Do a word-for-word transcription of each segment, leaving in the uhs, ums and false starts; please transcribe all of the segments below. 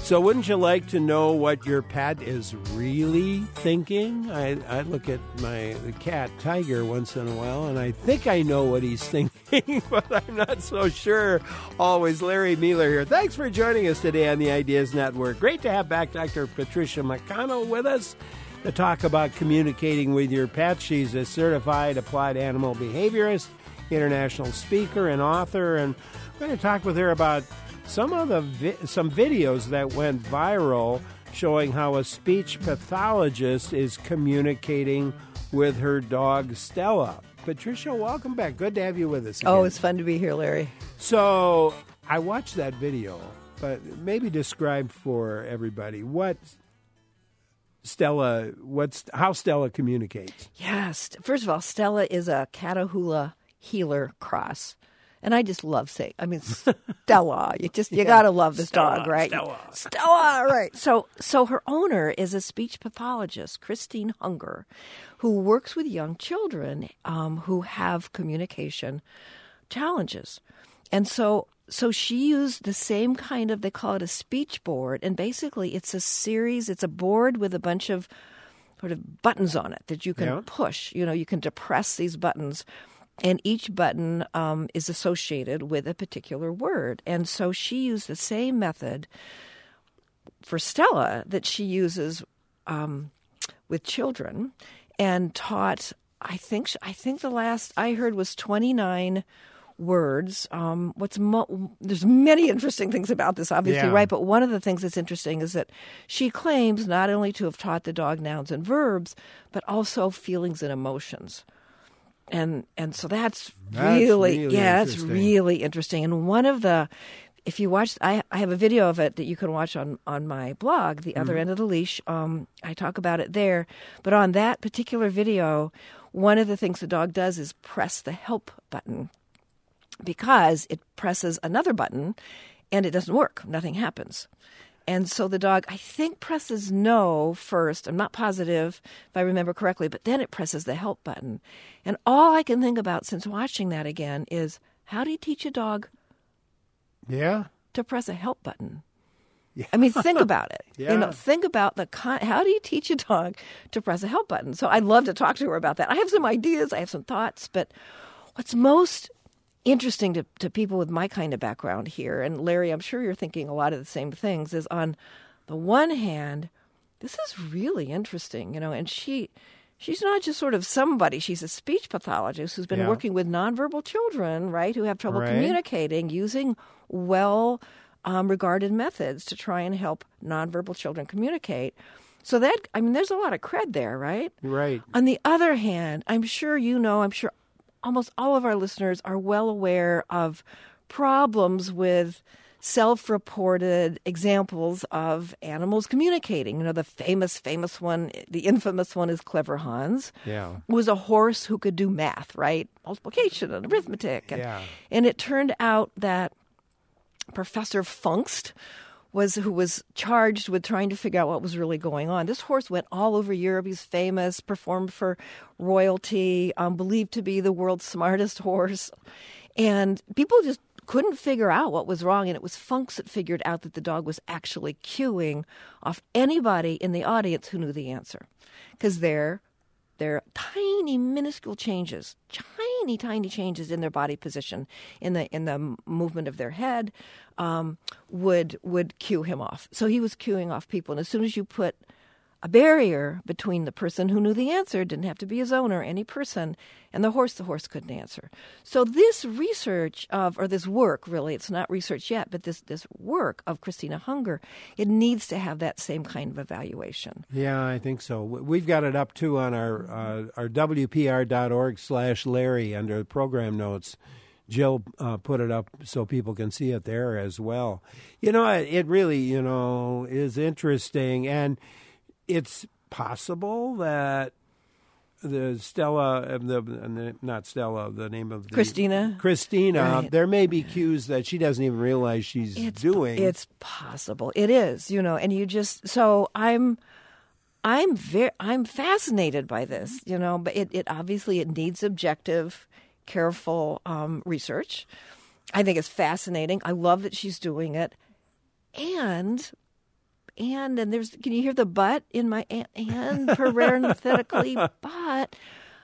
So wouldn't you like to know what your pet is really thinking? I, I look at my cat, Tiger, once in a while, and I think I know what he's thinking, but I'm not so sure. Always Larry Mueller here. Thanks for joining us today on the Ideas Network. Great to have back Doctor Patricia McConnell with us to talk about communicating with your pet. She's a certified applied animal behaviorist, international speaker, and author, and we're going to talk with her about some of the vi- some videos that went viral showing how a speech pathologist is communicating with her dog Stella. Patricia, welcome back. Good to have you with us again. Oh, it's fun to be here, Larry. So I watched that video, but maybe describe for everybody what Stella, what's how Stella communicates. Yes. First of all, Stella is a Catahoula Heeler cross. And I just love saying, I mean, Stella. You just, you yeah. got to love this Stella, dog, right? Stella. Stella, right. So, so her owner is a speech pathologist, Christine Hunger, who works with young children um, who have communication challenges. And so, so she used the same kind of, they call it a speech board. And basically it's a series, it's a board with a bunch of sort of buttons on it that you can yeah. push. You know, you can depress these buttons. And each button um, is associated with a particular word. And so she used the same method for Stella that she uses um, with children and taught, I think I think the last I heard was twenty-nine words. Um, what's mo- There's many interesting things about this, obviously, yeah. right? But one of the things that's interesting is that she claims not only to have taught the dog nouns and verbs, but also feelings and emotions. And and so that's, that's really, really yeah, it's really interesting. And one of the, if you watch, I, I have a video of it that you can watch on, on my blog, The Other mm-hmm. End of the Leash. Um, I talk about it there. But on that particular video, one of the things the dog does is press the help button because it presses another button and it doesn't work. Nothing happens. And so the dog, I think, presses no first. I'm not positive if I remember correctly, but then it presses the help button. And all I can think about since watching that again is, how do you teach a dog yeah. to press a help button? Yeah. I mean, think about it. yeah. You know, think about the con- how do you teach a dog to press a help button? So I'd love to talk to her about that. I have some ideas. I have some thoughts. But what's most interesting to, to people with my kind of background here, and Larry, I'm sure you're thinking a lot of the same things, is on the one hand, this is really interesting, you know, and she she's not just sort of somebody, she's a speech pathologist who's been yeah. working with nonverbal children, right, who have trouble right. communicating using well um, regarded methods to try and help nonverbal children communicate. So that, I mean, there's a lot of cred there, right? Right. On the other hand, I'm sure you know, I'm sure almost all of our listeners are well aware of problems with self-reported examples of animals communicating. You know, the famous, famous one, the infamous one is Clever Hans. Yeah. Who was a horse who could do math, right? Multiplication and arithmetic. And, yeah. and it turned out that Professor Funkst was who was charged with trying to figure out what was really going on. This horse went all over Europe. He's famous, performed for royalty, um, believed to be the world's smartest horse. And people just couldn't figure out what was wrong. And it was Funkst that figured out that the dog was actually cueing off anybody in the audience who knew the answer. Because they're They're tiny, minuscule changes, tiny, tiny changes in their body position, in the in the movement of their head, um, would would cue him off. So he was cueing off people. And as soon as you put a barrier between the person who knew the answer, didn't have to be his owner, any person, and the horse, the horse couldn't answer. So this research of, or this work, really, it's not research yet, but this, this work of Christina Hunger, it needs to have that same kind of evaluation. Yeah, I think so. We've got it up, too, on our uh, our W P R dot org slash Larry under the program notes. Jill uh, put it up so people can see it there as well. You know, it really, you know, is interesting, and it's possible that the Stella, the not Stella, the name of the Christina. Christina. Right. There may be cues that she doesn't even realize she's it's, doing. It's possible. It is, you know, and you just so I'm, I'm very, I'm fascinated by this, you know, but it, it obviously it needs objective, careful um, research. I think it's fascinating. I love that she's doing it, and and, and there's, can you hear the but in my and, and parenthetically, but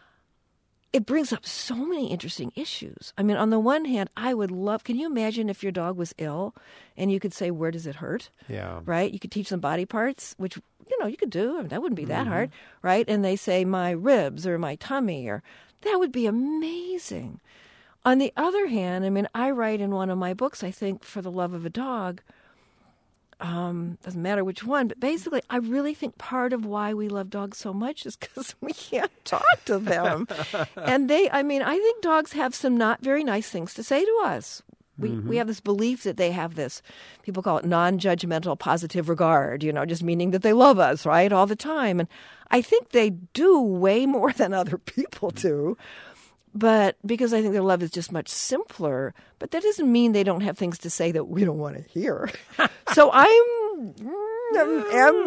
it brings up so many interesting issues. I mean, on the one hand, I would love, can you imagine if your dog was ill and you could say, where does it hurt? Yeah. Right? You could teach them body parts, which, you know, you could do. I mean, that wouldn't be that Mm-hmm. hard, right? And they say my ribs or my tummy, or that would be amazing. On the other hand, I mean, I write in one of my books, I think, For the Love of a Dog, um, doesn't matter which one, but basically, I really think part of why we love dogs so much is because we can't talk to them. And they, I mean, I think dogs have some not very nice things to say to us. We mm-hmm. we have this belief that they have this, people call it non-judgmental positive regard, you know, just meaning that they love us, right, all the time. And I think they do way more than other people do. But because I think their love is just much simpler, but that doesn't mean they don't have things to say that we don't want to hear. So I'm, I'm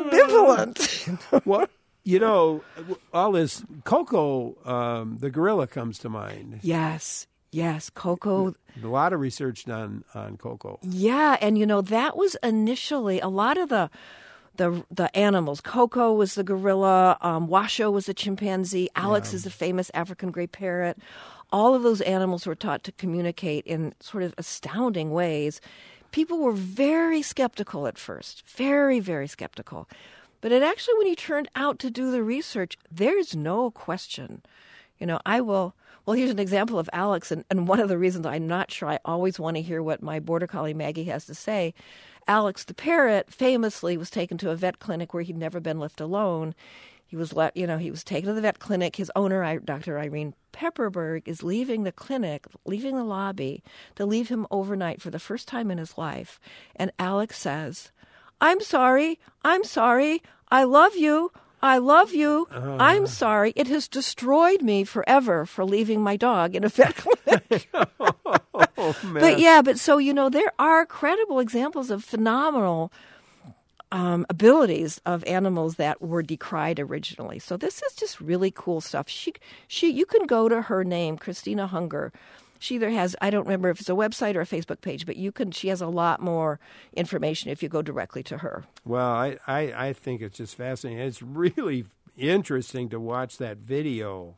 ambivalent. What? You know, all this, Coco, um, the gorilla comes to mind. Yes, yes, Coco. A lot of research done on Coco. Yeah, and you know, that was initially a lot of the the the animals. Coco was the gorilla, um, Washoe was the chimpanzee, Alex yeah. is the famous African gray parrot. All of those animals were taught to communicate in sort of astounding ways. People were very skeptical at first, very, very skeptical. But it actually, when you turned out to do the research, there's no question. You know, I will, well, here's an example of Alex, and, and one of the reasons I'm not sure I always want to hear what my border collie Maggie has to say. Alex the parrot famously was taken to a vet clinic where he'd never been left alone. He was let, you know, he was taken to the vet clinic. His owner, Doctor Irene Pepperberg, is leaving the clinic, leaving the lobby to leave him overnight for the first time in his life. And Alex says, I'm sorry, I'm sorry, I love you, I love you, uh. I'm sorry. It has destroyed me forever for leaving my dog in a vet clinic. Oh, man. But yeah, but so, you know, there are credible examples of phenomenal um, abilities of animals that were decried originally. So this is just really cool stuff. She, she, you can go to her name, Christina Hunger. She either has, I don't remember if it's a website or a Facebook page, but you can. She has a lot more information if you go directly to her. Well, I, I, I think it's just fascinating. It's really interesting to watch that video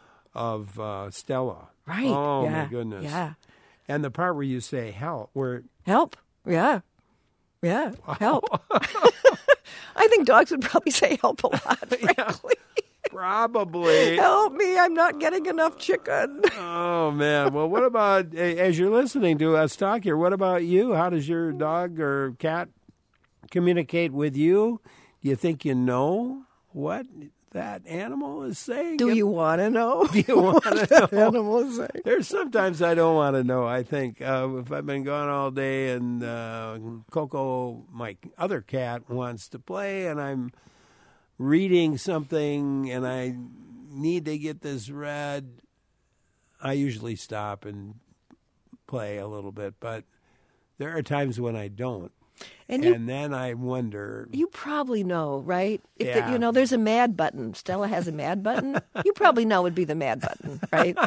of uh, Stella. Right. Oh, yeah. my goodness. Yeah. And the part where you say help, where help, yeah, yeah, wow. Help. I think dogs would probably say help a lot, frankly. Yeah, probably. Help me, I'm not getting enough chicken. Oh, man. Well, what about, as you're listening to us talk here, what about you? How does your dog or cat communicate with you? Do you think you know what that animal is saying? Do you want to know? Do you want to know? That animal is saying? There's sometimes I don't want to know. I think uh, if I've been gone all day and uh, Coco, my other cat, wants to play, and I'm reading something and I need to get this read, I usually stop and play a little bit. But there are times when I don't. And, you, and then I wonder. You probably know, right? If yeah. the, you know, there's a mad button. Stella has a mad button. You probably know it'd be the mad button, right?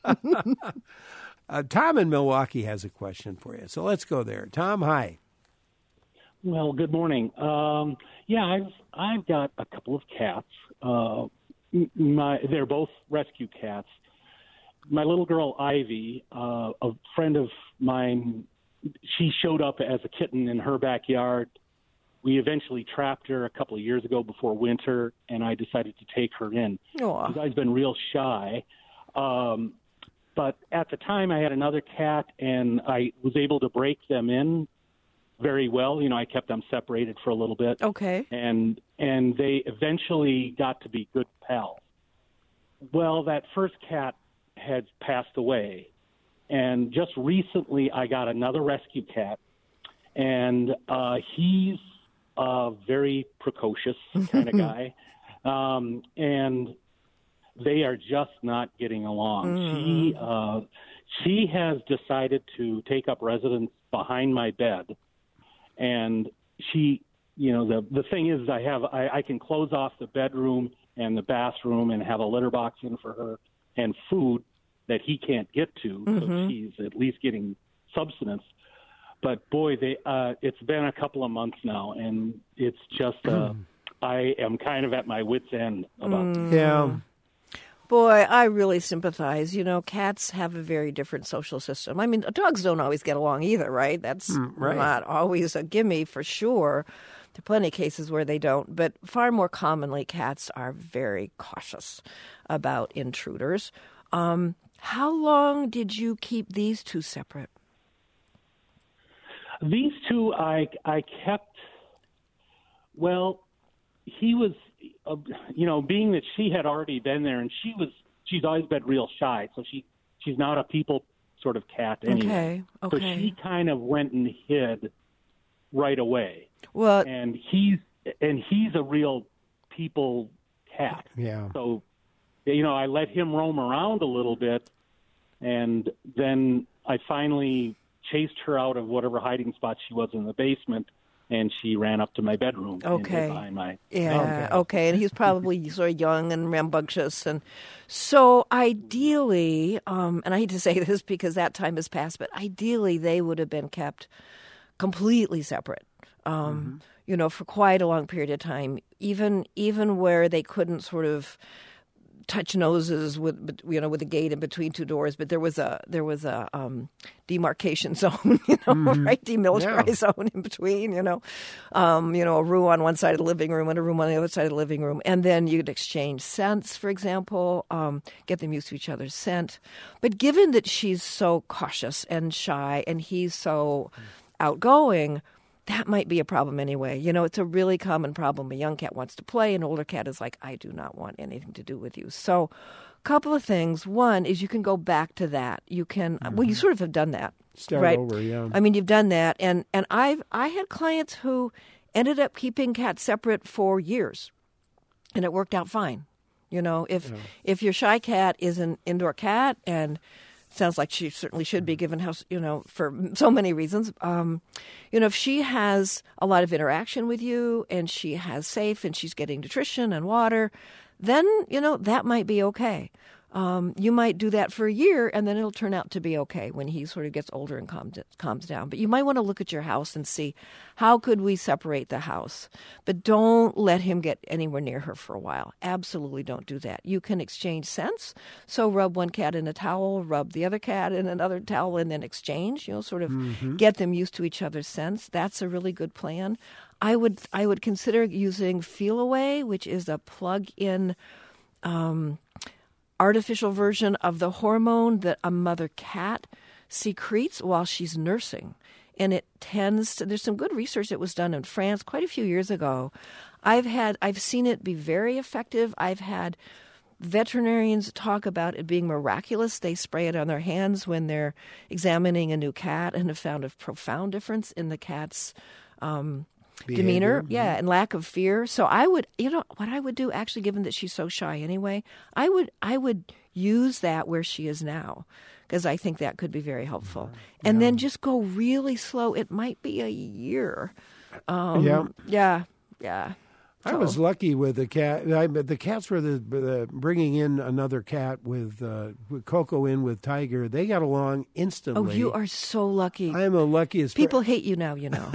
uh, Tom in Milwaukee has a question for you. So let's go there. Tom, hi. Well, good morning. Um, yeah, I've I've got a couple of cats. Uh, my they're both rescue cats. My little girl Ivy, uh, a friend of mine. She showed up as a kitten in her backyard. We eventually trapped her a couple of years ago before winter, and I decided to take her in. Aww. She's always been real shy. Um, but at the time, I had another cat, and I was able to break them in very well. You know, I kept them separated for a little bit. Okay. And and they eventually got to be good pals. Well, that first cat had passed away. And just recently, I got another rescue cat, and uh, he's a very precocious kind of guy, um, and they are just not getting along. Mm. She uh, she has decided to take up residence behind my bed, and she, you know, the the thing is, I have I, I can close off the bedroom and the bathroom and have a litter box in for her and food that he can't get to, mm-hmm. so she's at least getting subsistence. but boy, they uh, it's been a couple of months now, and it's just uh, I am kind of at my wit's end about Mm. this. Yeah. Boy, I really sympathize. You know, cats have a very different social system. I mean, dogs don't always get along either, right? That's right. not always a gimme for sure. There are plenty of cases where they don't, but far more commonly, cats are very cautious about intruders. Um, how long did you keep these two separate? These two, I I kept. Well, he was, uh, you know, being that she had already been there, and she was, she's always been real shy, so she she's not a people sort of cat anyway. Okay, okay. So she kind of went and hid right away. Well, And he's and he's a real people cat. Yeah. So, you know, I let him roam around a little bit, and then I finally chased her out of whatever hiding spot she was in the basement, and she ran up to my bedroom. and hid Okay. behind my yeah, Okay. okay. And he's probably sort of young and rambunctious. And so ideally, um, and I hate to say this because that time has passed, but ideally they would have been kept completely separate. Um, you know, for quite a long period of time, even even where they couldn't sort of touch noses with, you know, with a gate in between two doors, but there was a there was a um, demarcation zone, you know, right, demilitarized Yeah. zone in between, you know, um, you know, a room on one side of the living room and a room on the other side of the living room, and then you'd exchange scents, for example, um, get them used to each other's scent. But given that she's so cautious and shy, and he's so outgoing, that might be a problem anyway. You know, it's a really common problem. A young cat wants to play, an older cat is like, I do not want anything to do with you. So a couple of things. One is you can go back to that. You can, well, you sort of have done that. Start right? over, yeah. I mean, you've done that. And, and I've I had clients who ended up keeping cats separate for years, and it worked out fine. You know, if Yeah. if your shy cat is an indoor cat, and sounds like she certainly should be, given how, you know, for so many reasons. Um, you know, if she has a lot of interaction with you and she has safe and she's getting nutrition and water, then, you know, that might be okay. Um, you might do that for a year, and then it'll turn out to be okay when he sort of gets older and calms, calms down. But you might want to look at your house and see, how could we separate the house? But don't let him get anywhere near her for a while. Absolutely don't do that. You can exchange scents. So rub one cat in a towel, rub the other cat in another towel, and then exchange, you know, sort of Mm-hmm. get them used to each other's scents. That's a really good plan. I would I would consider using Feel Away, which is a plug-in um, artificial version of the hormone that a mother cat secretes while she's nursing. And it tends to, there's some good research that was done in France quite a few years ago. I've had, I've seen it be very effective. I've had veterinarians talk about it being miraculous. They spray it on their hands when they're examining a new cat and have found a profound difference in the cat's um, demeanor, Behavior. yeah, and lack of fear. So I would, you know, what I would do, actually, given that she's so shy anyway, I would, I would use that where she is now, because I think that could be very helpful. And then just go really slow. It might be a year. Um, Yeah. yeah, yeah. I was lucky with the cat. I, the cats were the, the bringing in another cat with, uh, with Coco in with Tiger. They got along instantly. Oh, you are so lucky. I am the luckiest. per- People hate you now, you know.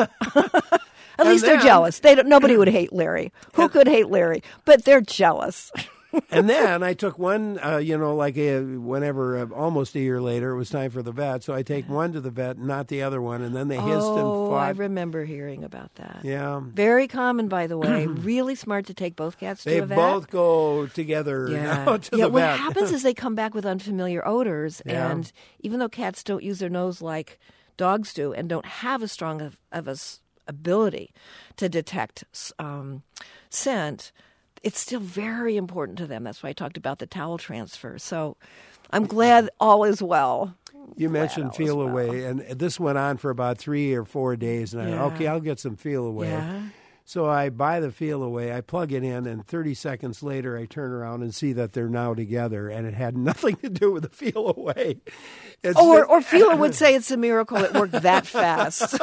At least then- they're jealous. They don't. Nobody would hate Larry. Who could hate Larry? But they're jealous. And then I took one, uh, you know, like a, whenever, uh, almost a year later, it was time for the vet. So I take one to the vet, not the other one, and then they hissed and Oh, fought. I remember hearing about that. Yeah. Very common, by the way. Really smart to take both cats They to a vet. both go together Yeah. now to yeah, the what vet. happens is they come back with unfamiliar odors, Yeah. and even though cats don't use their nose like dogs do and don't have as strong of, of a s- ability to detect um, scent, it's still very important to them. That's why I talked about the towel transfer. So I'm glad all is well. You Glad mentioned all is Feel well. Away, and this went on for about three or four days. And I Yeah. thought, okay, I'll get some Feel Away. Yeah. So I buy the Feel Away, I plug it in, and thirty seconds later I turn around and see that they're now together, and it had nothing to do with the Feel Away. It's Or, or Fila would say it's a miracle it worked that fast.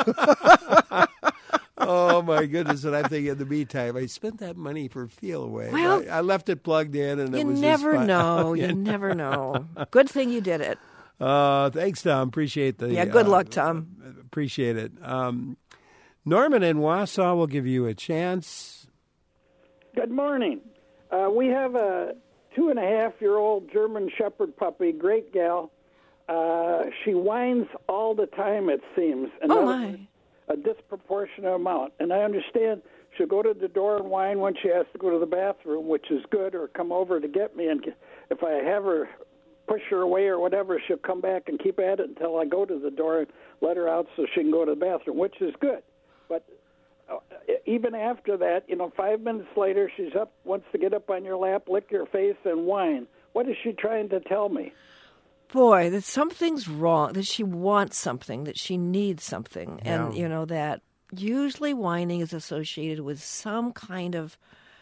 Oh, my goodness. And I'm thinking in the meantime, I spent that money for Feel Away. Well, I, I left it plugged in, and You it was never just fun. know. You never know. Good thing you did it. Uh, thanks, Tom. Appreciate the. Yeah, good uh, luck, Tom. Appreciate it. Um, Norman in Wausau will give you a chance. Good morning. Uh, we have a two and a half year old German Shepherd puppy, great gal. Uh, she whines all the time, it seems. And oh, my. A disproportionate amount. And I understand she'll go to the door and whine when she has to go to the bathroom, which is good, or come over to get me. And if I have her push her away or whatever, she'll come back and keep at it until I go to the door and let her out so she can go to the bathroom, which is good. But uh, even after that, you know, five minutes later, she's up, wants to get up on your lap, lick your face, and whine. What is she trying to tell me? Boy, that something's wrong, that she wants something, that she needs something. Yeah. And, you know, that usually whining is associated with some kind of,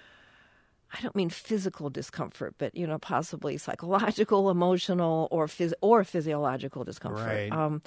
I don't mean physical discomfort, but, you know, possibly psychological, emotional, or phys- or physiological discomfort. Right. Um,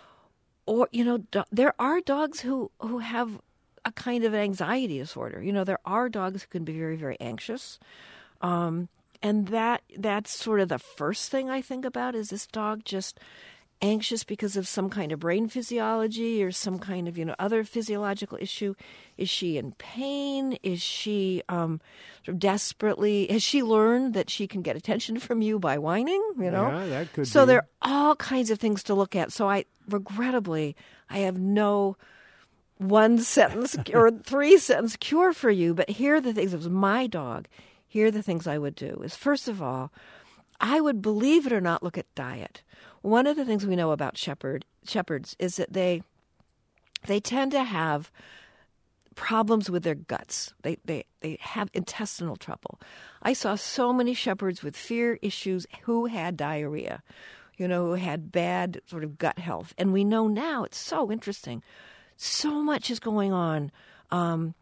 or, you know, do- there are dogs who, who have a kind of anxiety disorder. You know, there are dogs who can be very, very anxious. Um, and that that's sort of the first thing I think about. Is this dog just anxious because of some kind of brain physiology or some kind of, you know, other physiological issue? Is she in pain? Is she um, sort of desperately, has she learned that she can get attention from you by whining, you know? Yeah, that could so be. there are all kinds of things to look at. So I, regrettably, I have no one sentence or three sentence cure for you, but here are the things. If it was my dog, here are the things I would do. Is first of all, I would, believe it or not, look at diet. One of the things we know about shepherd shepherds is that they they tend to have problems with their guts. They they they have intestinal trouble. I saw so many shepherds with fear issues who had diarrhea, you know, who had bad sort of gut health. And we know now, it's so interesting, so much is going on um,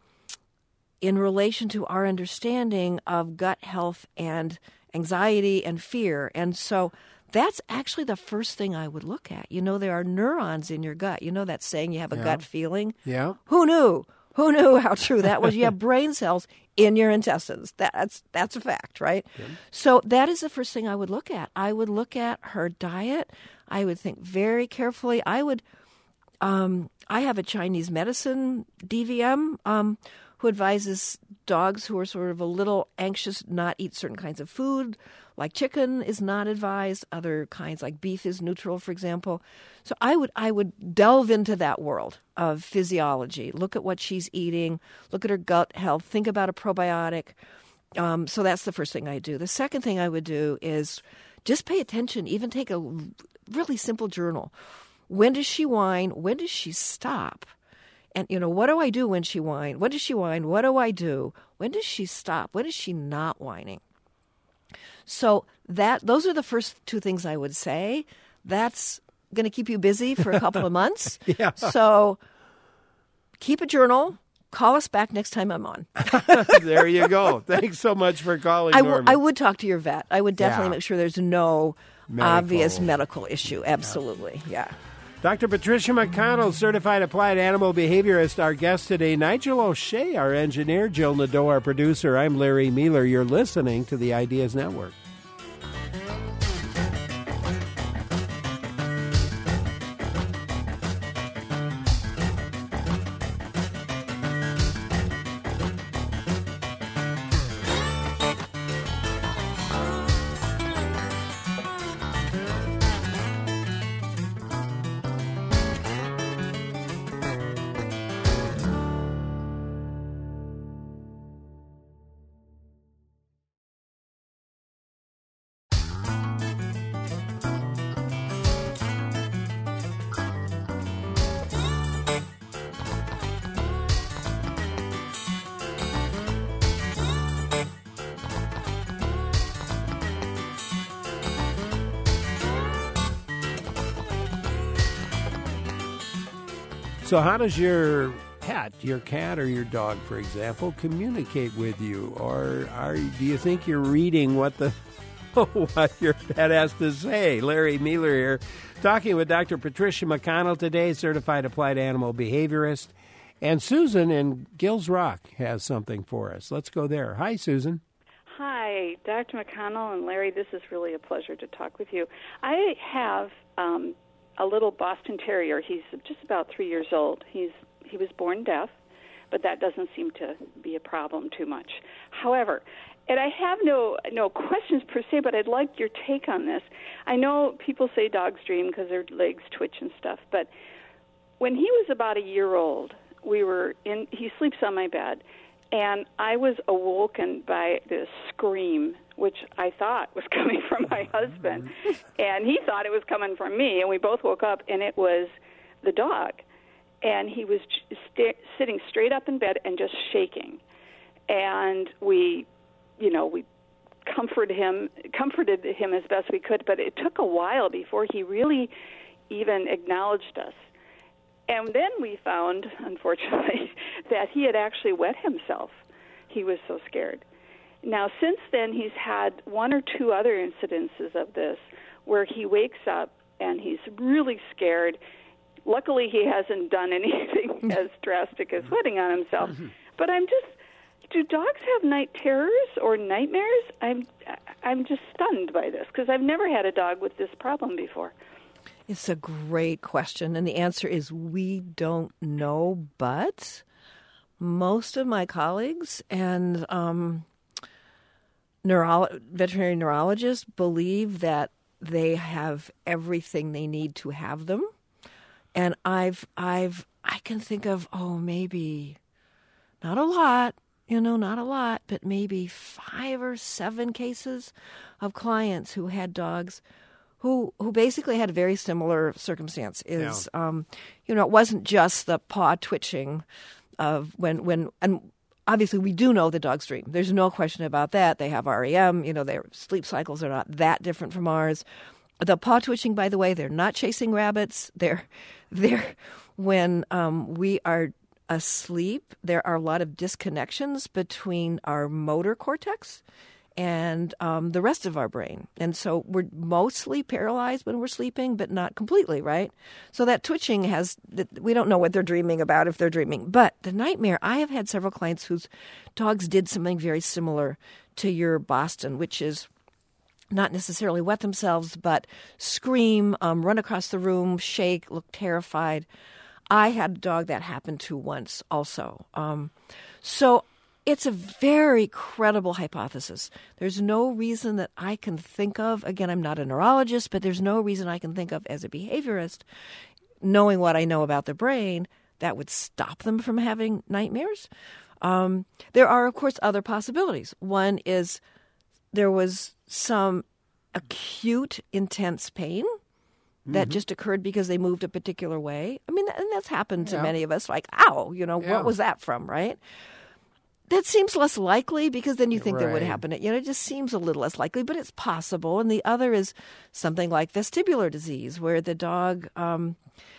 in relation to our understanding of gut health and anxiety and fear. And so that's actually the first thing I would look at. You know, there are neurons in your gut. You know that saying, you have a Yeah. gut feeling? Yeah. Who knew? Who knew how true that was? You have brain cells in your intestines. That's that's a fact, right? Yeah. So that is the first thing I would look at. I would look at her diet. I would think very carefully. I would, um, I have a Chinese medicine D V M um, who advises dogs who are sort of a little anxious not eat certain kinds of food, like chicken is not advised. Other kinds, like beef, is neutral, for example. So I would I would delve into that world of physiology. Look at what she's eating. Look at her gut health. Think about a probiotic. Um, so that's the first thing I do. The second thing I would do is just pay attention. Even take a really simple journal. When does she whine? When does she stop? And, you know, what do I do when she whines? When does she whine? What do I do? When does she stop? When is she not whining? So that those are the first two things I would say. That's going to keep you busy for a couple of months. Yeah. So keep a journal. Call us back next time I'm on. There you go. Thanks so much for calling, I, w- Norman. I would talk to your vet. I would definitely Yeah. make sure there's no Medical. obvious medical issue. Absolutely. Yeah. Doctor Patricia McConnell, certified applied animal behaviorist, our guest today. Nigel O'Shea, our engineer. Jill Nadeau, our producer. I'm Larry Mueller. You're listening to the Ideas Network. So how does your pet, your cat or your dog, for example, communicate with you? Or are do you think you're reading what the what your pet has to say? Larry Mueller here, talking with Doctor Patricia McConnell today, certified applied animal behaviorist. And Susan in Gills Rock has something for us. Let's go there. Hi, Susan. Hi, Doctor McConnell and Larry. This is really a pleasure to talk with you. I have um, a little Boston Terrier. He's just about three years old. He's he was born deaf, but that doesn't seem to be a problem too much. However, and I have no no questions per se, but I'd like your take on this. I know people say dogs dream because their legs twitch and stuff, but when he was about a year old, we were in. He sleeps on my bed. And I was awoken by this scream, which I thought was coming from my husband. And he thought it was coming from me. And we both woke up, and it was the dog. And he was st- sitting straight up in bed and just shaking. And we, you know, we comforted him, comforted him as best we could. But it took a while before he really even acknowledged us. And then we found, unfortunately, that he had actually wet himself. He was so scared. Now, since then, he's had one or two other incidences of this where he wakes up and he's really scared. Luckily, he hasn't done anything as drastic as wetting on himself. But I'm just, do dogs have night terrors or nightmares? I'm, I'm just stunned by this because I've never had a dog with this problem before. It's a great question, and the answer is we don't know, but most of my colleagues and um, neuro- veterinary neurologists believe that they have everything they need to have them. And I've, I've, I can think of, oh, maybe not a lot, you know, not a lot, but maybe five or seven cases of clients who had dogs who who basically had a very similar circumstance. Is yeah. um, you know, it wasn't just the paw twitching of when when and obviously we do know the dogs dream. There's no question about that. They have R E M. You know, their sleep cycles are not that different from ours. The paw twitching, by the way, they're not chasing rabbits. They're they're when um, we are asleep. There are a lot of disconnections between our motor cortex and um, the rest of our brain. And so we're mostly paralyzed when we're sleeping, but not completely, right? So that twitching has, we don't know what they're dreaming about if they're dreaming. But the nightmare, I have had several clients whose dogs did something very similar to your Boston, which is not necessarily wet themselves, but scream, um, run across the room, shake, look terrified. I had a dog that happened to once also. Um, so it's a very credible hypothesis. There's no reason that I can think of. Again, I'm not a neurologist, but there's no reason I can think of as a behaviorist, knowing what I know about the brain, that would stop them from having nightmares. Um, there are, of course, other possibilities. One is there was some acute, intense pain that mm-hmm. just occurred because they moved a particular way. I mean, and that's happened to yeah. many of us, like, ow, you know, yeah. what was that from, right? That seems less likely because then you think right. that would happen. You know, it just seems a little less likely, but it's possible. And the other is something like vestibular disease, where the dog um,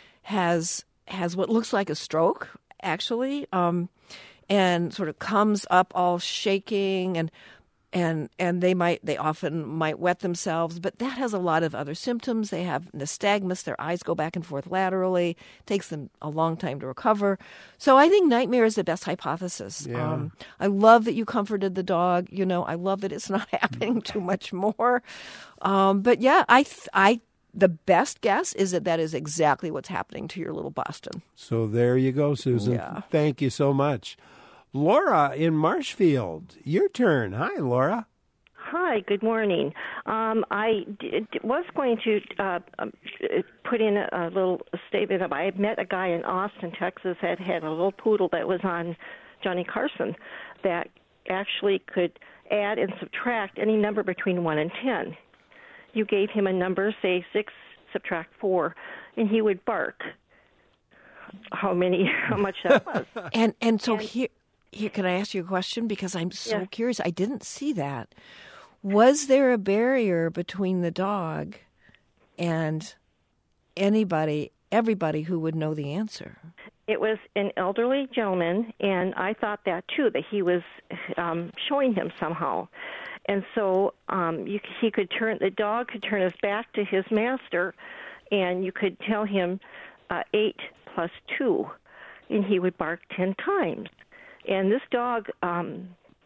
has has what looks like a stroke, actually, um, and sort of comes up all shaking, and and and they might they often might wet themselves, but that has a lot of other symptoms. They have nystagmus; their eyes go back and forth laterally. It takes them a long time to recover. So I think nightmare is the best hypothesis. Yeah. Um, I love that you comforted the dog. You know, I love that it's not happening too much more. Um, but yeah, I th- I. The best guess is that that is exactly what's happening to your little Boston. So there you go, Susan. Yeah. Thank you so much. Laura in Marshfield, your turn. Hi, Laura. Hi, good morning. Um, I d- was going to uh, put in a, a little statement of I met a guy in Austin, Texas, that had a little poodle that was on Johnny Carson that actually could add and subtract any number between one and ten. You gave him a number, say six, subtract four, and he would bark. How many? How much that was? and and so and, here, here, can I ask you a question? Because I'm so yeah. curious. I didn't see that. Was there a barrier between the dog and anybody, everybody who would know the answer? It was an elderly gentleman, and I thought that too, that he was um, showing him somehow. And so um, you, he could turn, the dog could turn his back to his master, and you could tell him uh, eight plus two, and he would bark ten times. And this dog um,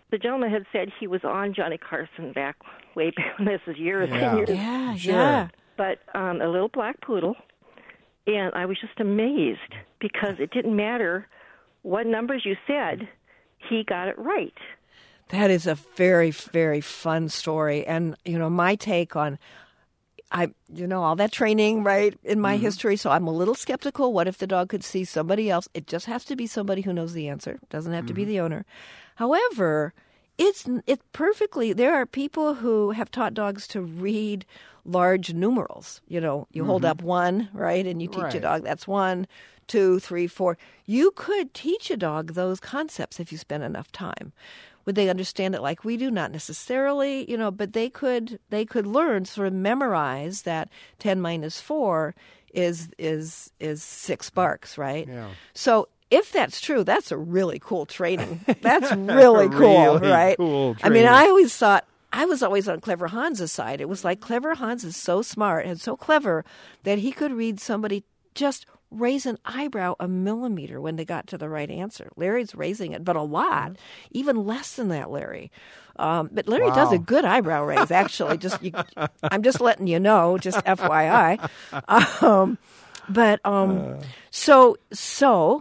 the gentleman had said he was on Johnny Carson back way back. This is years Yeah. and years. Yeah, Sure. yeah. But um, a little black poodle, and I was just amazed because it didn't matter what numbers you said, he got it right. That is a very, very fun story. And, you know, my take on, I, you know, all that training, right, in my mm-hmm. history. So I'm a little skeptical. What if the dog could see somebody else? It just has to be somebody who knows the answer. It doesn't have mm-hmm. to be the owner. However, it's it perfectly, there are people who have taught dogs to read large numerals. You know, you mm-hmm. hold up one, right, and you teach right. a dog that's one, two, three, four. You could teach a dog those concepts if you spend enough time. Would they understand it like we do? Not necessarily, you know, but they could they could learn, sort of memorize that ten minus four is is is six barks, right? Yeah. So if that's true, that's a really cool training. That's really cool, really right? Cool I mean, I always thought, I was always on Clever Hans's side. It was like Clever Hans is so smart and so clever that he could read somebody just raise an eyebrow a millimeter when they got to the right answer. Larry's raising it, but a lot, even less than that, Larry. Um, but Larry wow. does a good eyebrow raise, actually. Just you, I'm just letting you know, just F Y I. Um, but um, uh. so so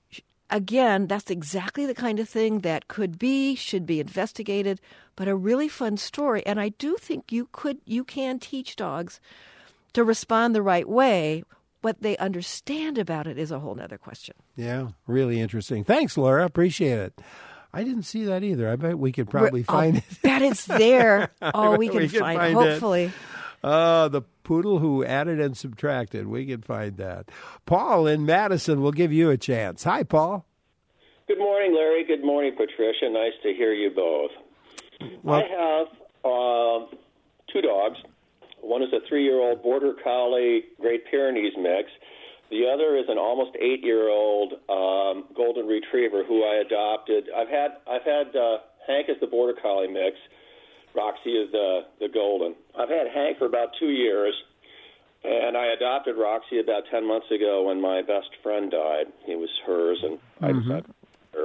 again, that's exactly the kind of thing that could be, should be investigated, but a really fun story. And I do think you could, you can teach dogs to respond the right way. What they understand about it is a whole other question. Yeah, really interesting. Thanks, Laura. Appreciate it. I didn't see that either. I bet we could probably We're, find oh, it. Bet it's there. Oh, we can, we can find, find it. Hopefully. It. Uh, the poodle who added and subtracted. We can find that. Paul in Madison will give you a chance. Hi, Paul. Good morning, Larry. Good morning, Patricia. Nice to hear you both. Well, I have uh, two dogs. One is a three-year-old Border Collie Great Pyrenees mix. The other is an almost eight-year-old um, Golden Retriever who I adopted. I've had I've had uh, Hank as the Border Collie mix. Roxy is the the Golden. I've had Hank for about two years, and I adopted Roxy about ten months ago when my best friend died. He was hers, and I mm-hmm. decided to her.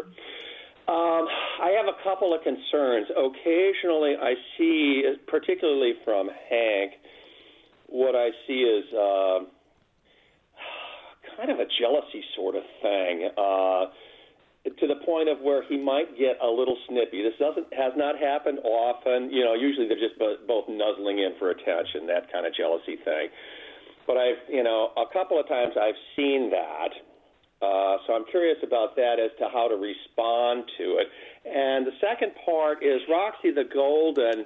Um, I have a couple of concerns. Occasionally, I see, particularly from Hank, what I see is uh, kind of a jealousy sort of thing, uh, to the point of where he might get a little snippy. This doesn't has not happened often. You know, usually they're just bo- both nuzzling in for attention, that kind of jealousy thing. But I've, you know, a couple of times I've seen that. Uh, so I'm curious about that as to how to respond to it. And the second part is Roxy the Golden.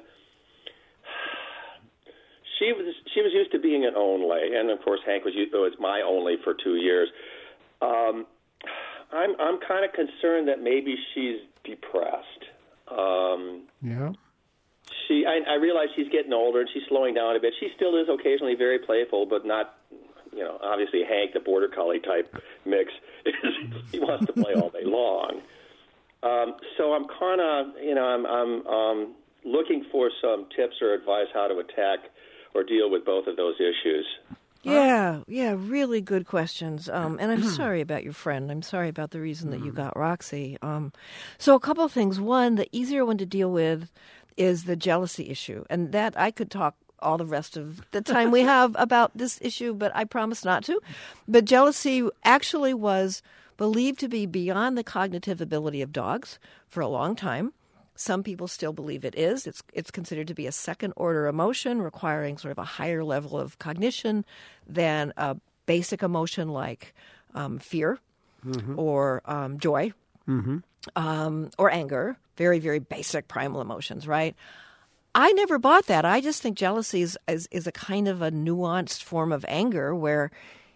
She was she was used to being an only, and of course Hank was was my only for two years. Um, I'm I'm kind of concerned that maybe she's depressed. Um, yeah. She I, I realize she's getting older and she's slowing down a bit. She still is occasionally very playful, but not. You know, obviously Hank, the Border Collie type mix, he wants to play all day long. Um, so I'm kind of, you know, I'm, I'm um, looking for some tips or advice how to attack or deal with both of those issues. Yeah, yeah, really good questions. Um, and I'm sorry about your friend. I'm sorry about the reason that you got Roxy. Um, so a couple of things. One, the easier one to deal with is the jealousy issue. And that I could talk all the rest of the time we have about this issue, but I promise not to. But jealousy actually was believed to be beyond the cognitive ability of dogs for a long time. Some people still believe it is. It's it's considered to be a second-order emotion requiring sort of a higher level of cognition than a basic emotion like um, fear mm-hmm. or um, joy mm-hmm. um, or anger. Very, very basic primal emotions, right? I never bought that. I just think jealousy is, is, is a kind of a nuanced form of anger where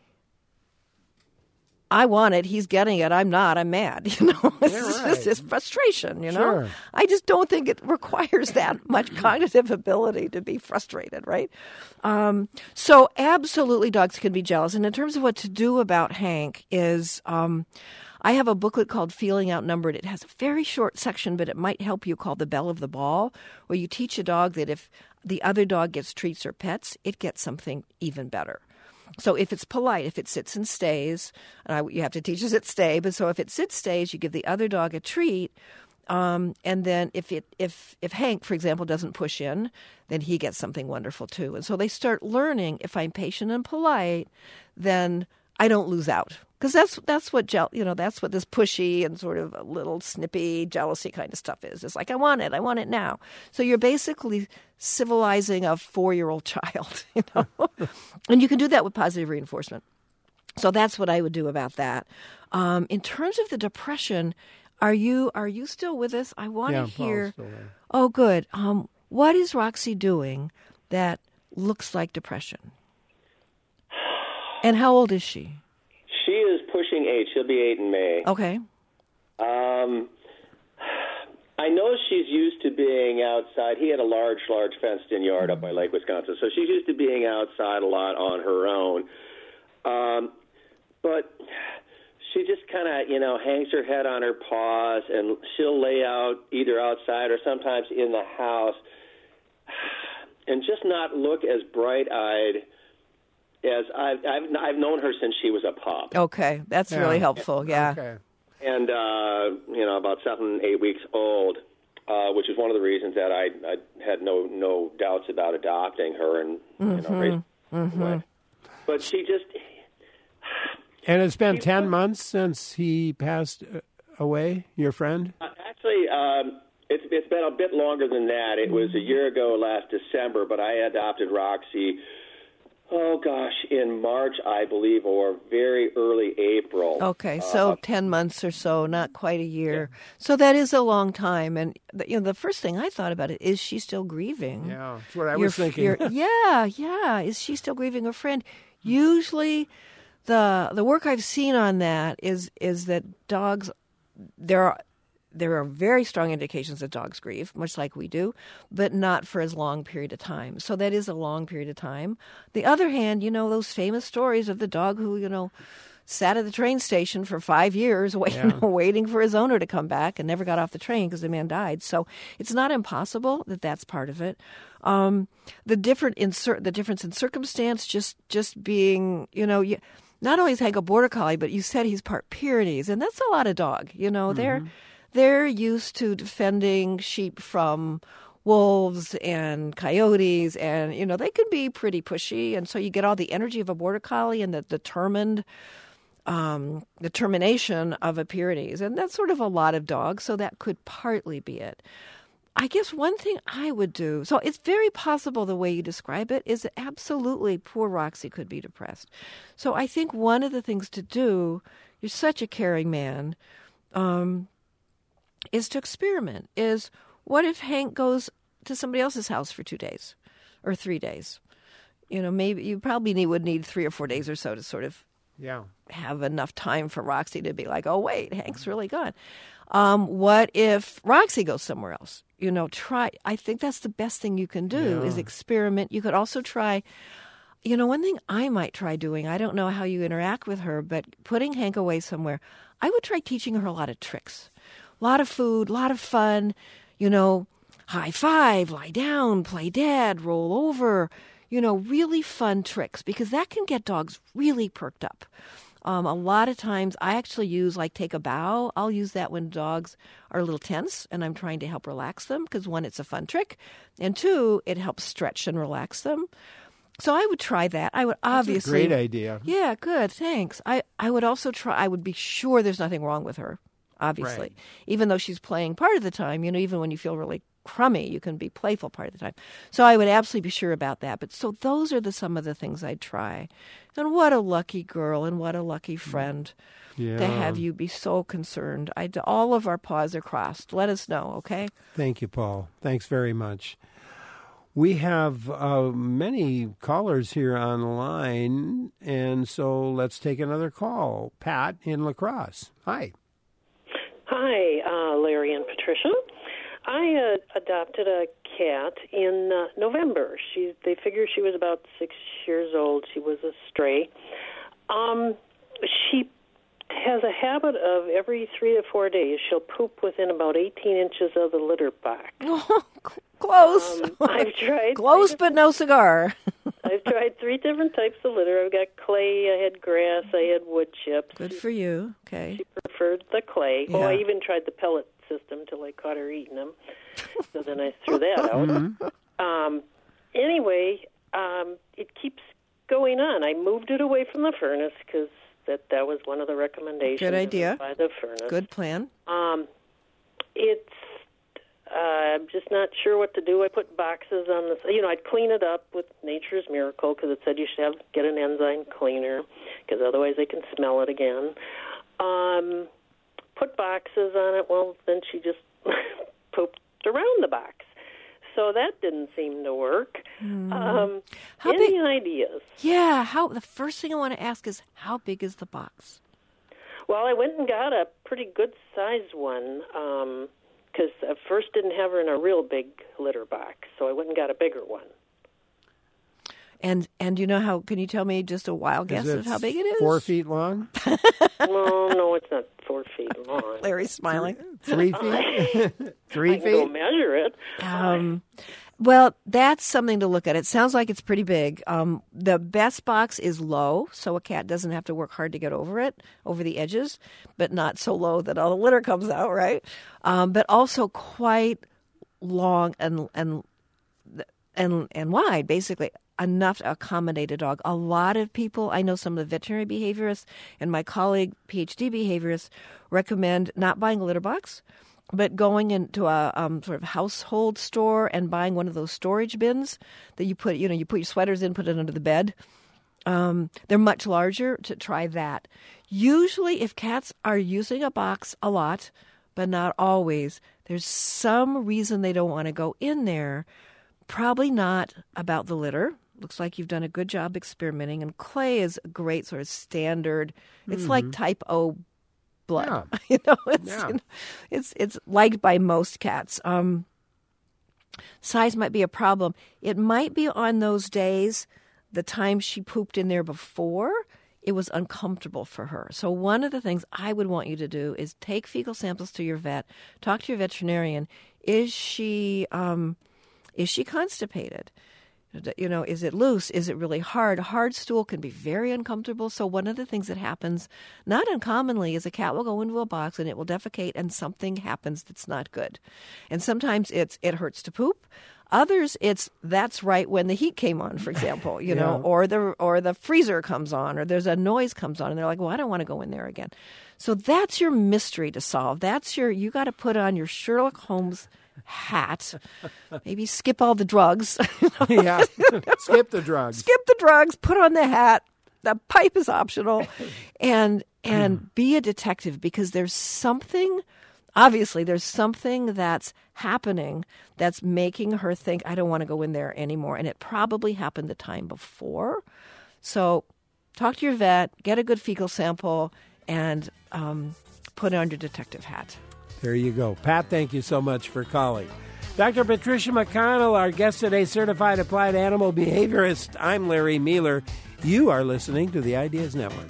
I want it, he's getting it, I'm not, I'm mad. You know, it's right. just this frustration, you know. Sure. I just don't think it requires that much cognitive ability to be frustrated, right? Um, so absolutely dogs can be jealous. And in terms of what to do about Hank is um, I have a booklet called Feeling Outnumbered. It has a very short section, but it might help you, called The Bell of the Ball, where you teach a dog that if the other dog gets treats or pets, it gets something even better. So if it's polite, if it sits and stays, and I, you have to teach us it stay, but so if it sits, stays, you give the other dog a treat, Um, and then if it if if Hank, for example, doesn't push in, then he gets something wonderful too. And so they start learning, if I'm patient and polite, then I don't lose out. Because that's that's what je- you know that's what this pushy and sort of a little snippy jealousy kind of stuff is. It's like, I want it, I want it now. So you're basically civilizing a four-year-old child, you know, and you can do that with positive reinforcement. So that's what I would do about that. Um, in terms of the depression, are you are you still with us? I want yeah, to hear. Paul's still there. Oh, good. Um, what is Roxy doing that looks like depression? And how old is she? She is pushing eight. She'll be eight in May. Okay. Um, I know she's used to being outside. He had a large, large fenced-in yard up by Lake Wisconsin, so she's used to being outside a lot on her own. Um, but she just kind of, you know, hangs her head on her paws, and she'll lay out either outside or sometimes in the house and just not look as bright-eyed as I've, I've, I've known her since she was a pup. Okay, that's Yeah. really helpful. Yeah. Okay. And, uh, you know, about seven, eight weeks old, uh, which is one of the reasons that I, I had no no doubts about adopting her and, Mm-hmm. you know, raising Mm-hmm. her. But she just... And it's been ten months since he passed uh, away, your friend? Uh, actually, um, it's, it's been a bit longer than that. It was a year ago last December, but I adopted Roxy... Oh, gosh, in March, I believe, or very early April. Okay, so uh, ten months or so, not quite a year. Yeah. So that is a long time. And the, you know, the first thing I thought about it is she still grieving? Yeah, that's what I your, was thinking. your, yeah, yeah. Is she still grieving her friend? Usually, the the work I've seen on that is is that dogs, there are there are very strong indications that dogs grieve, much like we do, but not for as long period of time. So that is a long period of time. The other hand, you know, those famous stories of the dog who, you know, sat at the train station for five years waiting, Yeah. waiting for his owner to come back and never got off the train because the man died. So it's not impossible that that's part of it. Um, the different insert, the difference in circumstance, just just being, you know, you, not only is Hank a border collie, but you said he's part Pyrenees, and that's a lot of dog. You know, mm-hmm. they're they're used to defending sheep from wolves and coyotes, and you know they can be pretty pushy, and so you get all the energy of a border collie and the determined um, determination of a Pyrenees, and that's sort of a lot of dogs. So that could partly be it. I guess one thing I would do, so it's very possible the way you describe it is that absolutely poor Roxy could be depressed. So I think one of the things to do, you're such a caring man, um, is to experiment, is what if Hank goes to somebody else's house for two days or three days? You know, maybe you probably need, would need three or four days or so to sort of yeah. have enough time for Roxy to be like, oh, wait, Hank's really gone. Um, what if Roxy goes somewhere else? You know, try. I think that's the best thing you can do Yeah. is experiment. You could also try, you know, one thing I might try doing, I don't know how you interact with her, but putting Hank away somewhere, I would try teaching her a lot of tricks. A lot of food, a lot of fun, you know, high five, lie down, play dead, roll over, you know, really fun tricks, because that can get dogs really perked up. Um, a lot of times I actually use, like, take a bow. I'll use that when dogs are a little tense and I'm trying to help relax them because, one, it's a fun trick, and two, it helps stretch and relax them. So I would try that. I would obviously... That's a great idea. Yeah, good, thanks. I, I would also try, I would be sure there's nothing wrong with her, obviously. Right. Even though she's playing part of the time, you know, even when you feel really crummy, you can be playful part of the time. So I would absolutely be sure about that. But so those are the some of the things I'd try. And what a lucky girl and what a lucky friend Yeah. to have you be so concerned. I, all of our paws are crossed. Let us know, okay? Thank you, Paul. Thanks very much. We have uh, many callers here on the line, and so let's take another call. Pat in La Crosse. Hi. Hi, uh, Larry and Patricia. I uh, adopted a cat in uh, November. She, they figured she was about six years old. She was a stray. Um, she has a habit of every three to four days she'll poop within about eighteen inches of the litter box. Oh, close. Um, I've tried. Close, but no cigar. I've I've tried three different types of litter. I've got clay, I had grass, I had wood chips. Good for you. Okay. She preferred the clay. Yeah. Oh, I even tried the pellet system till I caught her eating them. So then I threw that out. Mm-hmm. Um, anyway, um, it keeps going on. I moved it away from the furnace because that, that was one of the recommendations. Good idea. By the furnace. Good plan. Um, it's, uh, I'm just not sure what to do. I put boxes on the, you know, I'd clean it up with Nature's Miracle because it said you should have get an enzyme cleaner because otherwise they can smell it again. Um, put boxes on it. Well, then she just pooped around the box. So that didn't seem to work. Mm. Um, how any big, ideas? Yeah. How the first thing I want to ask is how big is the box? Well, I went and got a pretty good sized one because um, at first didn't have her in a real big litter box, so I went and got a bigger one. And and you know how? Can you tell me just a wild guess of how big it is? Four feet long? No, no, it's not four feet long. Larry's smiling. Three, three feet? Three I feet? can go measure it. Um, well, that's something to look at. It sounds like it's pretty big. Um, the best box is low, so a cat doesn't have to work hard to get over it, over the edges, but not so low that all the litter comes out, right? Um, but also quite long and and and and wide, basically. Enough to accommodate a dog. A lot of people, I know some of the veterinary behaviorists and my colleague P H D behaviorists recommend not buying a litter box, but going into a um, sort of household store and buying one of those storage bins that you put, you know, you put your sweaters in, put it under the bed. Um, they're much larger. To try that. Usually, if cats are using a box a lot, but not always, there's some reason they don't want to go in there. Probably not about the litter. Looks like you've done a good job experimenting, and clay is a great sort of standard. It's mm-hmm. like type O blood. Yeah. you know, it's, yeah. you know, it's it's liked by most cats. Um, size might be a problem. It might be on those days, the time she pooped in there before, it was uncomfortable for her. So one of the things I would want you to do is take fecal samples to your vet, talk to your veterinarian. Is she um, is she constipated? You know, is it loose? Is it really hard? Hard stool can be very uncomfortable. So one of the things that happens, not uncommonly, is a cat will go into a box and it will defecate and something happens that's not good. And sometimes it's it hurts to poop. Others, it's that's right when the heat came on, for example, you know, yeah. or the or the freezer comes on, or there's a noise comes on, and they're like, well, I don't want to go in there again. So that's your mystery to solve. That's your, you got to put on your Sherlock Holmes hat, maybe skip all the drugs. yeah, skip the drugs. Skip the drugs, put on the hat. The pipe is optional, and and be a detective, because there's something, obviously there's something that's happening that's making her think, I don't want to go in there anymore. And it probably happened the time before. So talk to your vet, get a good fecal sample, and um, put it on your detective hat. There you go. Pat, thank you so much for calling. Doctor Patricia McConnell, our guest today, certified applied animal behaviorist. I'm Larry Mueller. You are listening to the Ideas Network.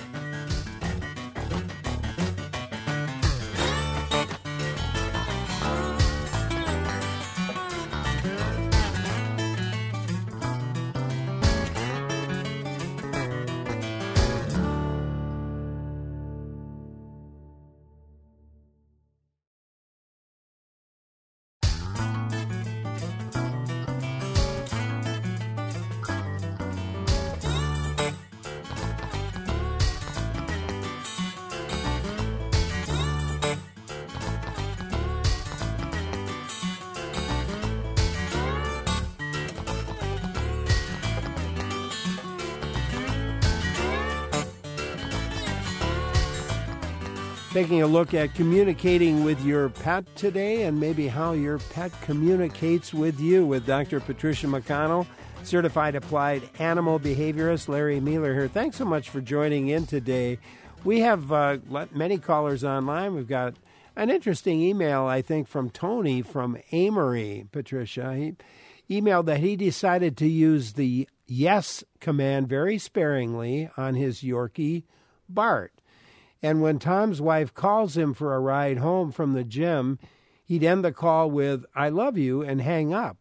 Taking a look at communicating with your pet today, and maybe how your pet communicates with you, with Doctor Patricia McConnell, certified applied animal behaviorist. Larry Mueller here. Thanks so much for joining in today. We have uh, many callers online. We've got an interesting email, I think, from Tony from Amory, Patricia. He emailed that he decided to use the yes command very sparingly on his Yorkie, Bart. And when Tom's wife calls him for a ride home from the gym, he'd end the call with, I love you, and hang up.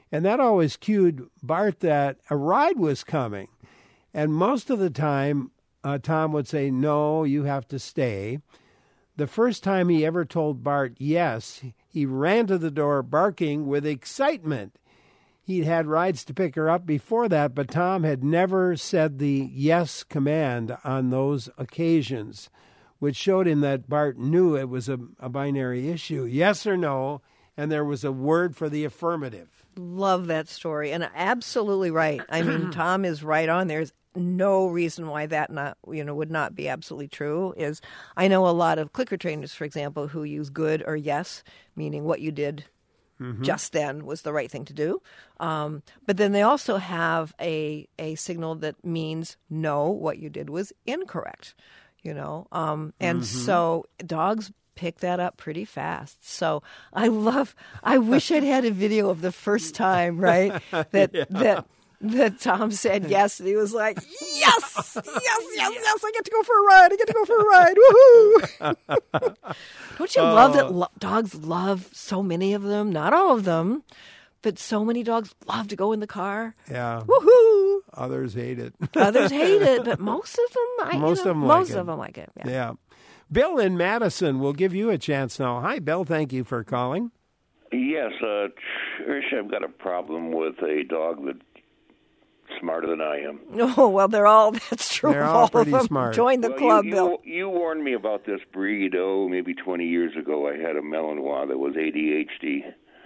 And that always cued Bart that a ride was coming. And most of the time, uh, Tom would say, no, you have to stay. The first time he ever told Bart yes, he ran to the door barking with excitement. He'd had rides to pick her up before that, but Tom had never said the yes command on those occasions, which showed him that Bart knew it was a, a binary issue, yes or no, and there was a word for the affirmative. Love that story, and absolutely right. I mean, Tom is right on. There's no reason why that not you know would not be absolutely true. Is I know a lot of clicker trainers, for example, who use good or yes, meaning what you did mm-hmm. just then was the right thing to do. Um, but then they also have a a signal that means no, what you did was incorrect. You know, um, and mm-hmm. so dogs pick that up pretty fast. So I love. I wish I'd had a video of the first time, right? That yeah. that. That Tom said yes, and he was like, yes, yes, yes, yes, I get to go for a ride, I get to go for a ride, woohoo! Don't you uh, love that lo- dogs love so many of them? Not all of them, but so many dogs love to go in the car. Yeah. Woohoo! Others hate it. Others hate it, but most of them, I, most you know, of them like most it. of them like it. Yeah. yeah. Bill in Madison, we'll give you a chance now. Hi, Bill. Thank you for calling. Yes, uh, Trish, I've got a problem with a dog that smarter than I am. Oh, well, they're all, that's true. They're all, all pretty of them. smart. Join the well, club, you, Bill. You, you warned me about this breed, oh, maybe twenty years ago. I had a Malinois that was A D H D.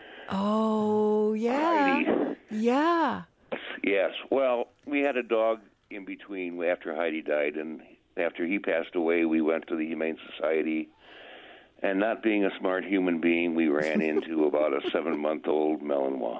Oh, yeah. Heidi. Yeah. Yes. Well, we had a dog in between after Heidi died, and after he passed away, we went to the Humane Society. And not being a smart human being, we ran into about a seven-month-old Malinois.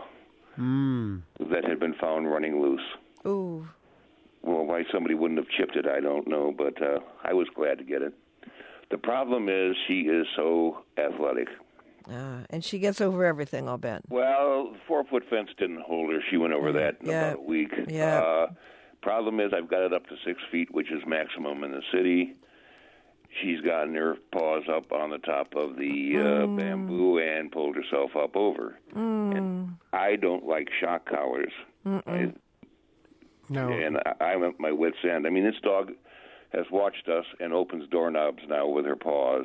Mm. That had been found running loose. Ooh. Well, why somebody wouldn't have chipped it, I don't know, but uh, I was glad to get it. The problem is she is so athletic. Uh, and she gets over everything, I'll bet. Well, the four-foot fence didn't hold her. She went over that in yeah. about a week. Yeah. Uh, problem is I've got it up to six feet, which is maximum in the city. She's gotten her paws up on the top of the uh, mm. bamboo and pulled herself up over. Mm. And I don't like shock collars. I, no. And I, I'm at my wit's end. I mean, this dog has watched us and opens doorknobs now with her paws.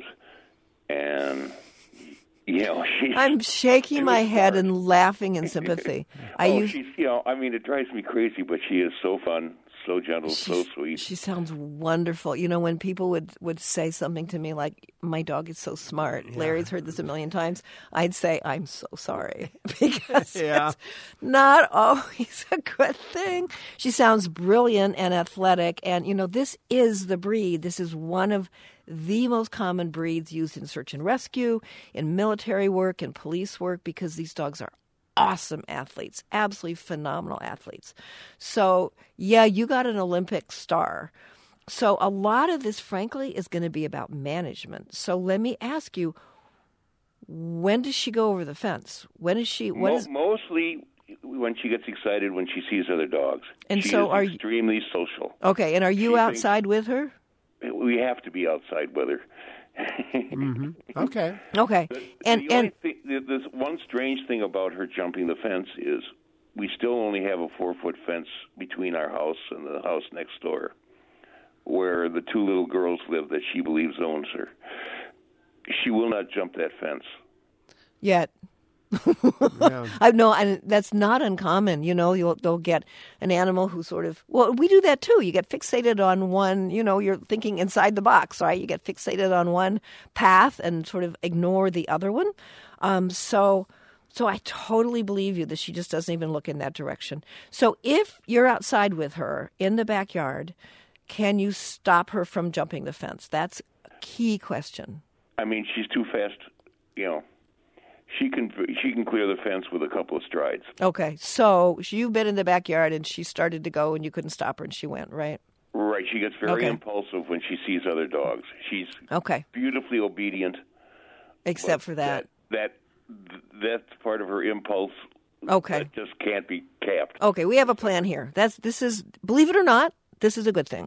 And, you know, she's... I'm shaking my head smart. and laughing in sympathy. I oh, use... she's, you know, I mean, it drives me crazy, but she is so fun. So gentle, She's, so sweet. She sounds wonderful. You know, when people would, would say something to me like, my dog is so smart, yeah. Larry's heard this a million times, I'd say, I'm so sorry. Because yeah. it's not always a good thing. She sounds brilliant and athletic. And, you know, this is the breed. This is one of the most common breeds used in search and rescue, in military work, and police work, because these dogs are awesome athletes, absolutely phenomenal athletes. So, yeah, you got an Olympic star. So a lot of this, frankly, is going to be about management. So let me ask you, when does she go over the fence? When is she? What Mo- is... Mostly when she gets excited when she sees other dogs. And she so is are extremely you... social. Okay, and are you she outside thinks... with her? We have to be outside with her. mm-hmm. Okay. Okay. The, and the and thing, there's one strange thing about her jumping the fence is we still only have a four-foot fence between our house and the house next door, where the two little girls live that she believes owns her. She will not jump that fence. Yet. yeah. I know, and that's not uncommon. You know, you'll they'll get an animal who sort of well, we do that too. You get fixated on one. You know, you're thinking inside the box, right? You get fixated on one path and sort of ignore the other one. Um, so, so I totally believe you that she just doesn't even look in that direction. So, if you're outside with her in the backyard, can you stop her from jumping the fence? That's a key question. I mean, she's too fast. You know. She can she can clear the fence with a couple of strides. Okay, so you've been in the backyard and she started to go and you couldn't stop her and she went, right? Right. She gets very okay. impulsive when she sees other dogs. She's okay. beautifully obedient. Except for that. that. That that's part of her impulse. Okay. That just can't be capped. Okay, we have a plan here. That's this is believe it or not, this is a good thing.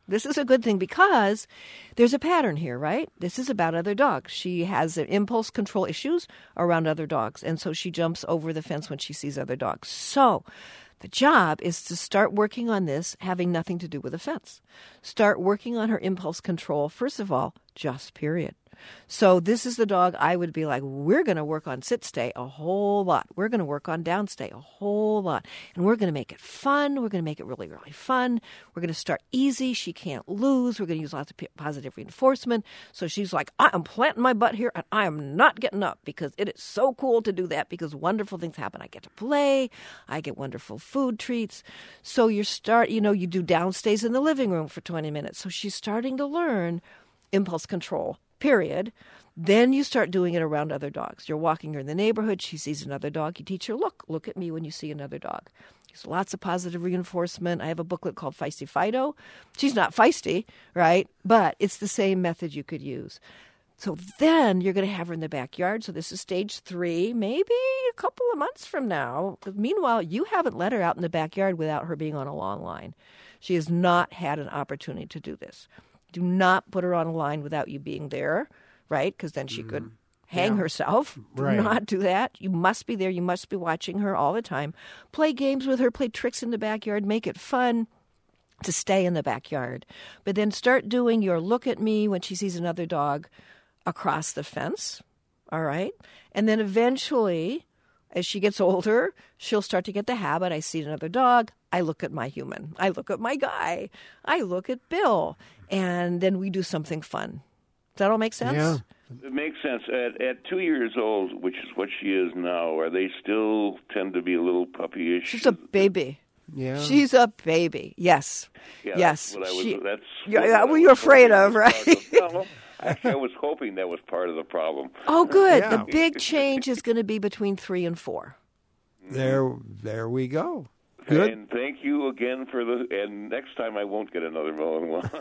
This is a good thing because there's a pattern here, right? This is about other dogs. She has impulse control issues around other dogs, and so she jumps over the fence when she sees other dogs. So the job is to start working on this having nothing to do with the fence. Start working on her impulse control, first of all, just period. So this is the dog I would be like, we're going to work on sit-stay a whole lot. We're going to work on downstay a whole lot. And we're going to make it fun. We're going to make it really, really fun. We're going to start easy. She can't lose. We're going to use lots of positive reinforcement. So she's like, I am planting my butt here and I am not getting up because it is so cool to do that because wonderful things happen. I get to play. I get wonderful food treats. So you start, you know, you do downstays in the living room for twenty minutes. So she's starting to learn impulse control. Period. Then you start doing it around other dogs. You're walking her in the neighborhood. She sees another dog. You teach her, look, look at me when you see another dog. There's lots of positive reinforcement. I have a booklet called Feisty Fido. She's not feisty, right? But it's the same method you could use. So then you're going to have her in the backyard. So this is stage three, maybe a couple of months from now. Because meanwhile, you haven't let her out in the backyard without her being on a long line. She has not had an opportunity to do this. Do not put her on a line without you being there, right? Because then she could hang yeah. herself. Do right. not do that. You must be there. You must be watching her all the time. Play games with her. Play tricks in the backyard. Make it fun to stay in the backyard. But then start doing your look at me when she sees another dog across the fence, all right? And then eventually, as she gets older, she'll start to get the habit. I see another dog. I look at my human. I look at my guy. I look at Bill. And then we do something fun. Does that all make sense? Yeah. It makes sense. At, at two years old, which is what she is now, are they still tend to be a little puppyish? She's a baby. Yeah. She's a baby. Yes. Yeah, yes. That's what I was, she, that's yeah, what yeah, I well, you're afraid of, right? Well, actually, I was hoping that was part of the problem. Oh, good. Yeah. The big change is going to be between three and four. There, there we go. Good. And thank you again for the. And next time I won't get another Malinois.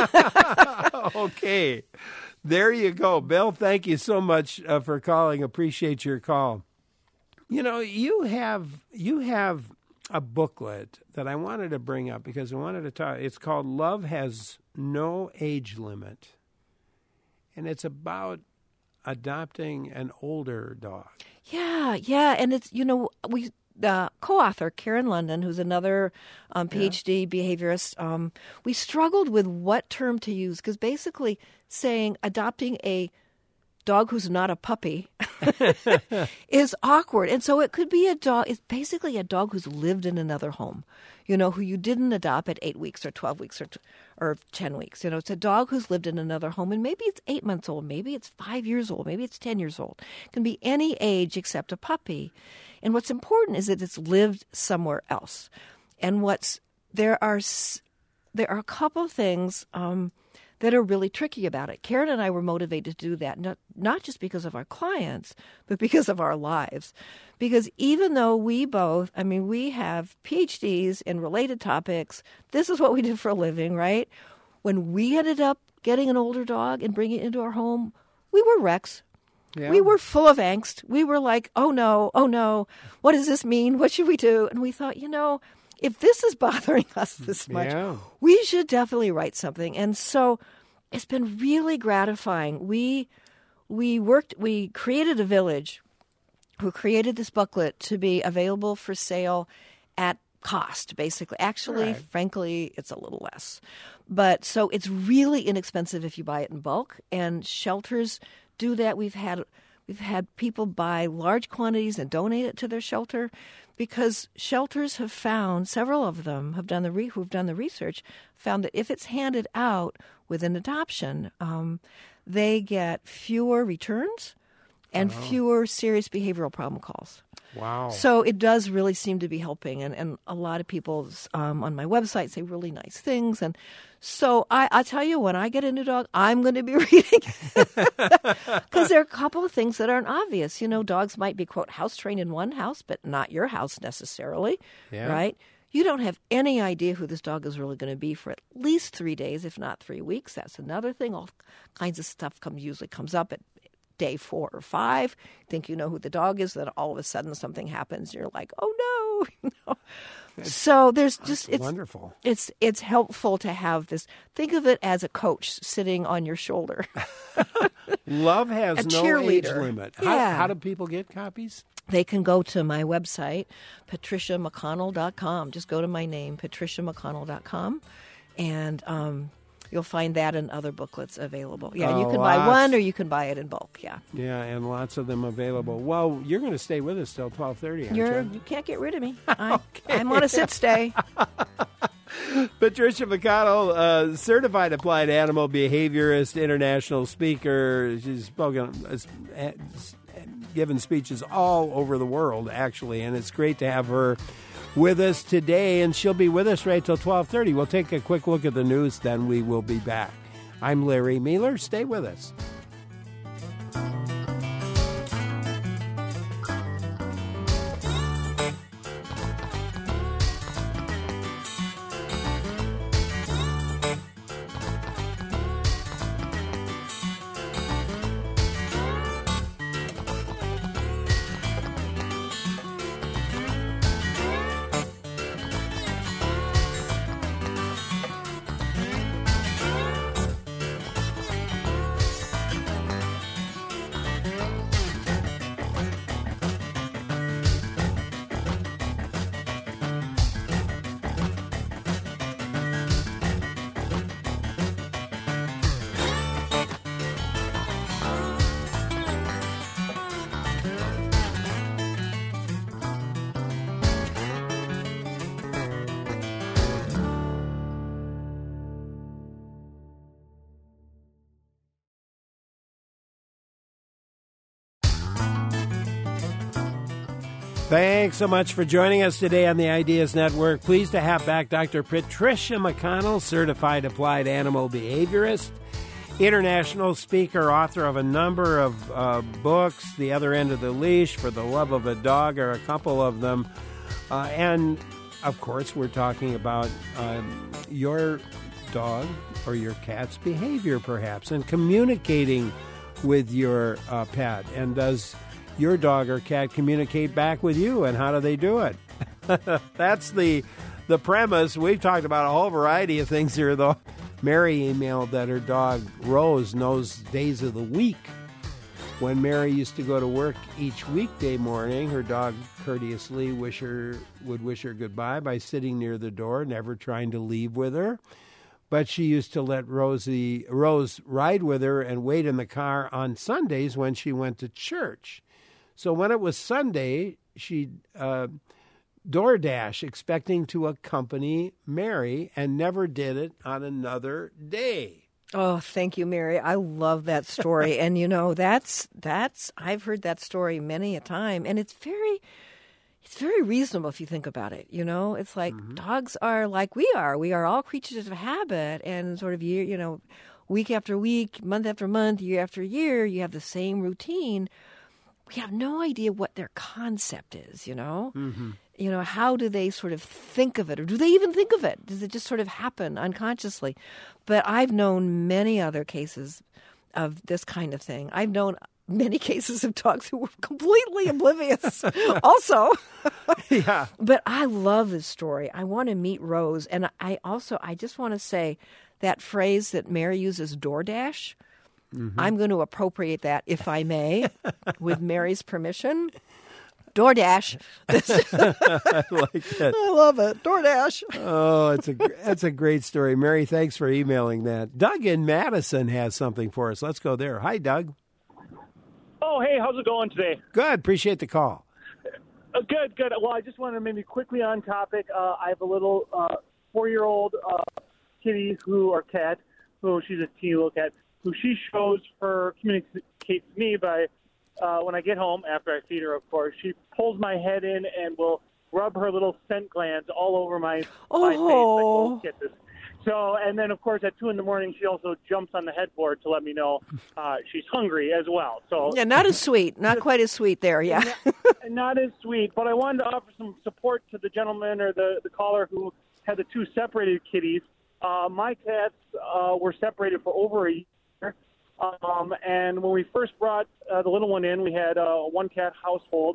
Okay, there you go, Bill. Thank you so much uh, for calling. Appreciate your call. You know, you have you have a booklet that I wanted to bring up because I wanted to talk. It's called "Love Has No Age Limit," and it's about adopting an older dog. Yeah, yeah, and it's you know we. The co-author, Karen London, who's another um, PhD yeah. behaviorist, um, we struggled with what term to use because basically saying adopting a dog who's not a puppy is awkward. And so it could be a dog, it's basically a dog who's lived in another home, you know, who you didn't adopt at eight weeks or twelve weeks or, or ten weeks. You know, it's a dog who's lived in another home and maybe it's eight months old, maybe it's five years old, maybe it's ten years old. It can be any age except a puppy. And what's important is that it's lived somewhere else. And what's there are there are a couple of things um, that are really tricky about it. Karen and I were motivated to do that, not, not just because of our clients, but because of our lives. Because even though we both, I mean, we have P H Ds in related topics, this is what we do for a living, right? When we ended up getting an older dog and bringing it into our home, we were wrecks. Yeah. We were full of angst. We were like, oh, no, oh, no. What does this mean? What should we do? And we thought, you know, if this is bothering us this much, yeah. we should definitely write something. And so it's been really gratifying. We we worked, we created a village who created this booklet to be available for sale at cost, basically. Actually, right. frankly, it's a little less. But so it's really inexpensive if you buy it in bulk. And shelters do that. We've had we've had people buy large quantities and donate it to their shelter because shelters have found, several of them have done the re, who've done the research, found that if it's handed out with an adoption, um, they get fewer returns and oh. fewer serious behavioral problem calls. Wow. So it does really seem to be helping. And, and a lot of people um, on my website say really nice things. And so I, I tell you, when I get a new dog, I'm going to be reading because there are a couple of things that aren't obvious. You know, dogs might be, quote, house trained in one house, but not your house necessarily, yeah. right? You don't have any idea who this dog is really going to be for at least three days, if not three weeks. That's another thing. All kinds of stuff comes usually comes up at day four or five. You think you know who the dog is, then all of a sudden something happens. You're like, oh too. You know? So there's just That's it's wonderful. It's it's helpful to have this. Think of it as a coach sitting on your shoulder. Love has A no age cheerleader. limit. Yeah. How, how do people get copies? They can go to my website, patricia mcconnell dot com. Just go to my name, patricia mcconnell dot com, and um, you'll find that and other booklets available. Yeah, you Oh, can buy lots. one or you can buy it in bulk. Yeah, Yeah, and lots of them available. Well, you're going to stay with us till twelve thirty, aren't You're, you? you can't get rid of me. I, I'm on a sit stay. Patricia McConnell, uh, certified applied animal behaviorist, international speaker. She's spoken, uh, given speeches all over the world, actually, and it's great to have her with us today, and she'll be with us right till twelve thirty. We'll take a quick look at the news, then we will be back. I'm Larry Mueller. Stay with us. Thanks so much for joining us today on the Ideas Network. Pleased to have back Doctor Patricia McConnell, certified applied animal behaviorist, international speaker, author of a number of uh, books, The Other End of the Leash, For the Love of a Dog, or a couple of them. Uh, and, of course, we're talking about um, your dog or your cat's behavior, perhaps, and communicating with your uh, pet. And does your dog or cat communicate back with you, and how do they do it? That's the the premise. We've talked about a whole variety of things here, though. Mary emailed that her dog, Rose, knows days of the week. When Mary used to go to work each weekday morning, her dog courteously wish her, would wish her goodbye by sitting near the door, never trying to leave with her. But she used to let Rosie Rose ride with her and wait in the car on Sundays when she went to church. So when it was Sunday, she'd uh, DoorDash, expecting to accompany Mary, and never did it on another day. Oh, thank you, Mary. I love that story. And, you know, that's, that's, I've heard that story many a time. And it's very, it's very reasonable if you think about it. You know, it's like mm-hmm. dogs are like we are. We are all creatures of habit, and sort of year, you know, week after week, month after month, year after year, you have the same routine. We have no idea what their concept is, you know? Mm-hmm. You know, how do they sort of think of it? Or do they even think of it? Does it just sort of happen unconsciously? But I've known many other cases of this kind of thing. I've known many cases of dogs who were completely oblivious also. Yeah. But I love this story. I want to meet Rose. And I also, I just want to say that phrase that Mary uses, DoorDash, mm-hmm. I'm going to appropriate that, if I may, with Mary's permission. DoorDash. I like it. I love it. DoorDash. Oh, it's a that's a great story. Mary, thanks for emailing that. Doug in Madison has something for us. Let's go there. Hi, Doug. Oh, hey, how's it going today? Good. Appreciate the call. Uh, good, good. Well, I just wanted to maybe quickly on topic. Uh, I have a little uh, four-year-old uh, kitty who, or cat, who she's a teeny little cat, who she shows her, communicates to me by, uh, when I get home, after I feed her, of course, she pulls my head in and will rub her little scent glands all over my, oh. my face. Like, oh, get this. So, and then, of course, at two in the morning, she also jumps on the headboard to let me know uh, she's hungry as well. So, yeah, not as sweet. Not quite as sweet there, yeah. not, not as sweet. But I wanted to offer some support to the gentleman or the, the caller who had the two separated kitties. Uh, my cats uh, were separated for over a year. Um, and when we first brought uh, the little one in, we had a one-cat household.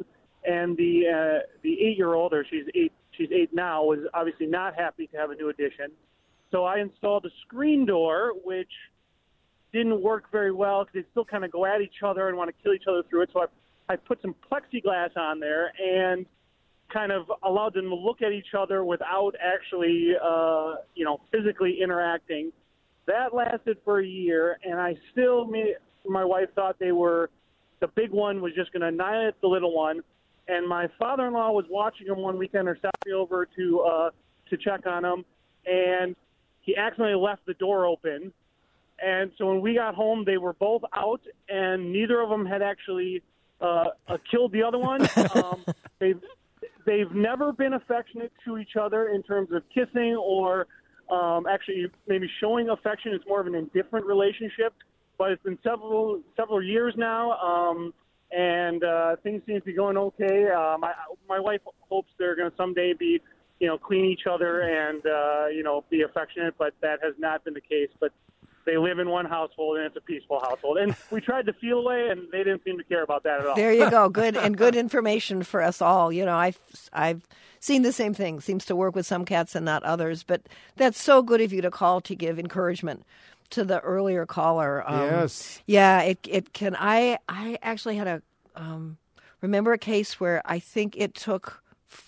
and the uh, the eight-year-old, or she's eight, she's eight now, was obviously not happy to have a new addition. So I installed a screen door, which didn't work very well because they still kind of go at each other and want to kill each other through it. So I, I put some plexiglass on there and kind of allowed them to look at each other without actually, uh, you know, physically interacting. That lasted for a year, and I still, me, my wife thought they were, the big one was just going to annihilate the little one. And my father-in-law was watching them one weekend or stopped me over to uh, to check on them, and he accidentally left the door open. And so when we got home, they were both out, and neither of them had actually uh, uh, killed the other one. Um, they've, they've never been affectionate to each other in terms of kissing or um, actually maybe showing affection. It's more of an indifferent relationship. But it's been several several years now, um, and uh, things seem to be going okay. Uh, my, my wife hopes they're going to someday be, you know, clean each other and, uh, you know, be affectionate, but that has not been the case. But they live in one household, and it's a peaceful household. And we tried to feel away, and they didn't seem to care about that at all. There you go. Good and good information for us all. You know, I've I've seen the same thing. Seems to work with some cats and not others. But that's so good of you to call to give encouragement to the earlier caller. Um, yes. Yeah, it it can. I I actually had a um, remember a case where I think it took.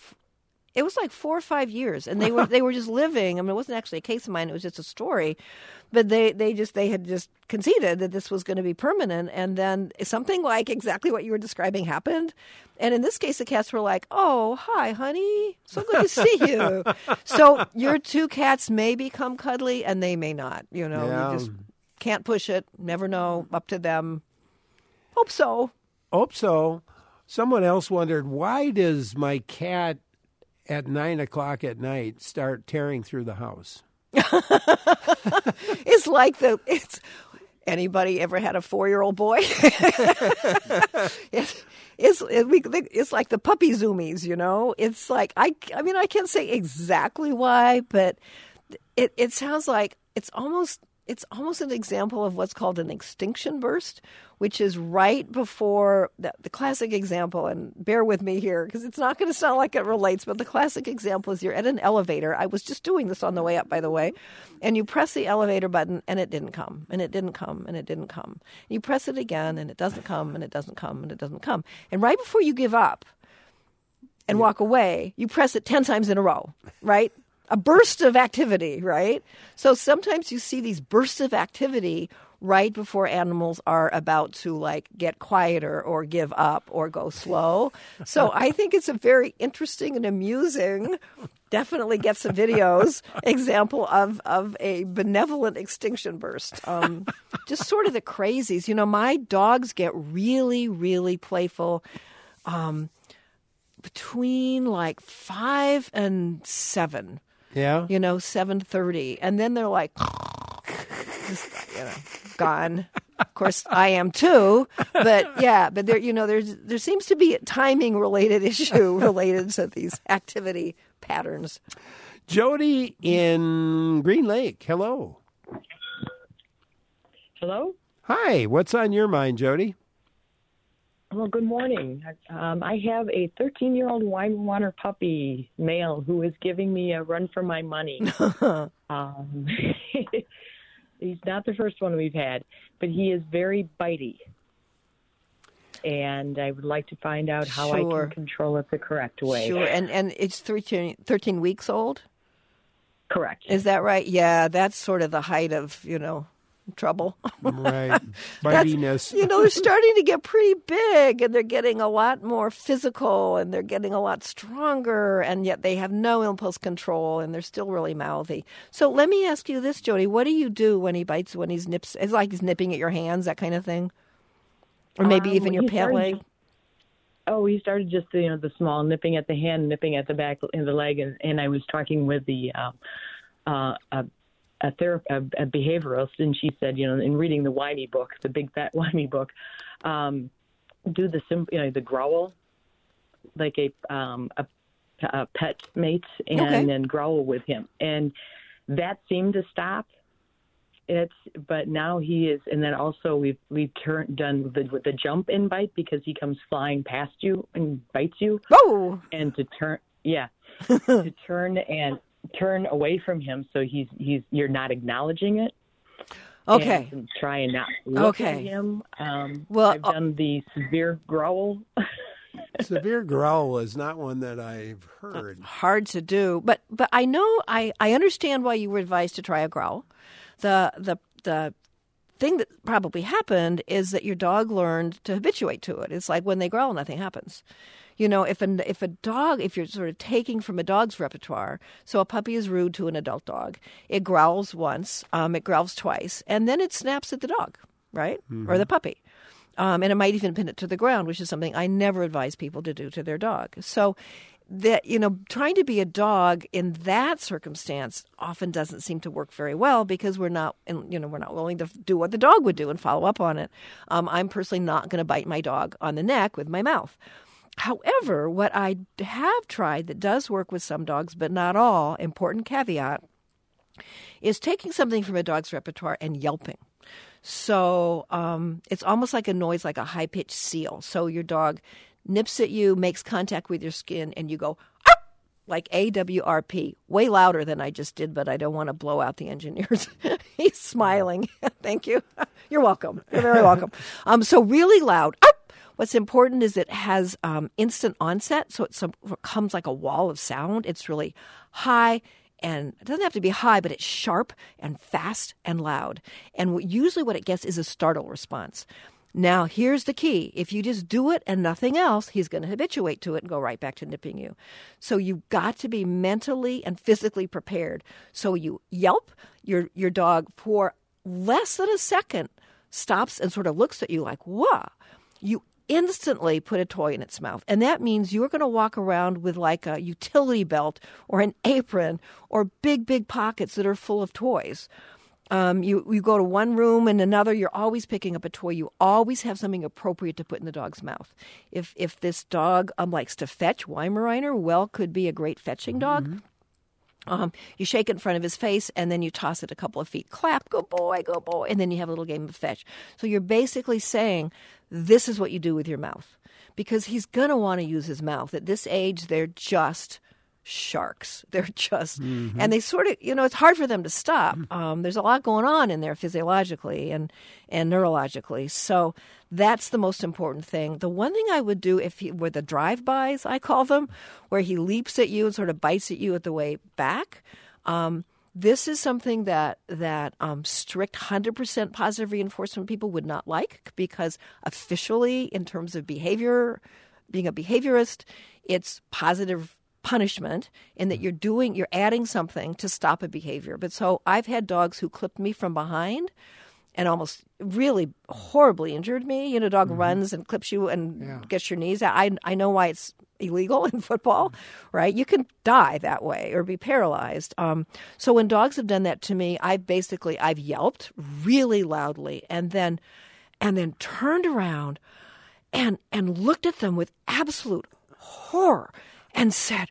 It was like four or five years, and they were they were just living. I mean, it wasn't actually a case of mine; it was just a story. But they, they just they had just conceded that this was going to be permanent, and then something like exactly what you were describing happened. And in this case, the cats were like, "Oh, hi, honey, so good to see you." So your two cats may become cuddly, and they may not. You know, Yeah. you just can't push it. Never know. Up to them. Hope so. Hope so. Someone else wondered, why does my cat at nine o'clock at night start tearing through the house? It's like the it's anybody ever had a four-year-old boy? it's it's it, we, it's like the puppy zoomies, you know. It's like I I mean I can't say exactly why, but it it sounds like it's almost it's almost an example of what's called an extinction burst, which is right before the, the classic example, and bear with me here because it's not going to sound like it relates, but the classic example is you're at an elevator. I was just doing this on the way up, by the way, and you press the elevator button and it didn't come, and it didn't come, and it didn't come. You press it again and it doesn't come, and it doesn't come, and it doesn't come. And right before you give up and walk away, you press it ten times in a row, right? A burst of activity, right? So sometimes you see these bursts of activity right before animals are about to like get quieter or give up or go slow. So I think it's a very interesting and amusing, definitely get some videos, example of, of a benevolent extinction burst. Um, just sort of the crazies. You know, my dogs get really, really playful um, between like five and seven. Yeah. You know, seven thirty. And then they're like, just, you know, gone. Of course, I am too. But yeah, but there, you know, there's there seems to be a timing related issue related to these activity patterns. Jody in Green Lake. Hello. Hello. Hi. What's on your mind, Jody? Well, good morning. Um, I have a thirteen-year-old Weimaraner puppy male who is giving me a run for my money. um, he's not the first one we've had, but he is very bitey. And I would like to find out how Sure. I can control it the correct way. Sure. And and it's thirteen, thirteen weeks old? Correct. Is that right? Yeah, that's sort of the height of, you know, trouble. Right. That's- Bitiness. You know, they're starting to get pretty big, and they're getting a lot more physical, and they're getting a lot stronger, and yet they have no impulse control, and they're still really mouthy. So let me ask you this, Jody. What do you do when he bites, when he's nips? It's like he's nipping at your hands, that kind of thing? Or maybe Um, even your he pant started- leg? Oh, he started just, you know, the small nipping at the hand, nipping at the back in the leg, and, and I was talking with the uh, uh, a, a, thera- a, a behavioralist, and she said, you know, in reading the Whiny book, the big fat Whiny book, um, do the sim- you know, the growl like a um, a, a pet mate, and Okay. then growl with him, and that seemed to stop. it's but now he is, and then also we've we've turned done the with the jump in bite because he comes flying past you and bites you. Whoa! And to turn, yeah, to turn and turn away from him, so he's he's you're not acknowledging it. Okay. And try and not look okay. at him. Um, well, I've done the severe growl. Severe growl is not one that I've heard. Hard to do, but but I know I, I understand why you were advised to try a growl. The the the thing that probably happened is that your dog learned to habituate to it. It's like when they growl, nothing happens. You know, if a, if a dog, if you're sort of taking from a dog's repertoire, so a puppy is rude to an adult dog, it growls once, um, it growls twice, and then it snaps at the dog, right? Mm-hmm. Or the puppy. Um, and it might even pin it to the ground, which is something I never advise people to do to their dog. So that, you know, trying to be a dog in that circumstance often doesn't seem to work very well because we're not, you know, we're not willing to do what the dog would do and follow up on it. Um, I'm personally not going to bite my dog on the neck with my mouth. However, what I have tried that does work with some dogs, but not all, important caveat, is taking something from a dog's repertoire and yelping. So um, it's almost like a noise, like a high-pitched seal. So your dog nips at you, makes contact with your skin, and you go, ah! Like A W R P, way louder than I just did, but I don't want to blow out the engineers. He's smiling. Thank you. You're welcome. You're very welcome. Um, so really loud. Ah! What's important is it has um, instant onset, so it, some, it comes like a wall of sound. It's really high, and it doesn't have to be high, but it's sharp and fast and loud. And what, usually what it gets is a startle response. Now, here's the key. If you just do it and nothing else, he's going to habituate to it and go right back to nipping you. So you've got to be mentally and physically prepared. So you yelp, your your dog for less than a second stops and sort of looks at you like, whoa. You instantly put a toy in its mouth. And that means you're going to walk around with like a utility belt or an apron or big, big pockets that are full of toys. Um, you, you go to one room and another, you're always picking up a toy. You always have something appropriate to put in the dog's mouth. If if this dog um, likes to fetch, Weimaraner, well, could be a great fetching dog. Mm-hmm. Um, you shake it in front of his face, and then you toss it a couple of feet. Clap, good boy, good boy. And then you have a little game of fetch. So you're basically saying, this is what you do with your mouth. Because he's going to want to use his mouth. At this age, they're just sharks. They're just, mm-hmm. and they sort of, you know, it's hard for them to stop. Um, there's a lot going on in there physiologically and, and neurologically. So that's the most important thing. The one thing I would do if he were the drive-bys, I call them, where he leaps at you and sort of bites at you at the way back. Um, this is something that that um, strict one hundred percent positive reinforcement people would not like because officially, in terms of behavior, being a behaviorist, it's positive punishment in that you're doing, you're adding something to stop a behavior. But so I've had dogs who clipped me from behind and almost really horribly injured me. You know, a dog mm-hmm. runs and clips you and yeah. gets your knees out. I, I know why it's illegal in football, right? You can die that way or be paralyzed. Um, so when dogs have done that to me, I basically, I've yelped really loudly and then, and then turned around and, and looked at them with absolute horror and said,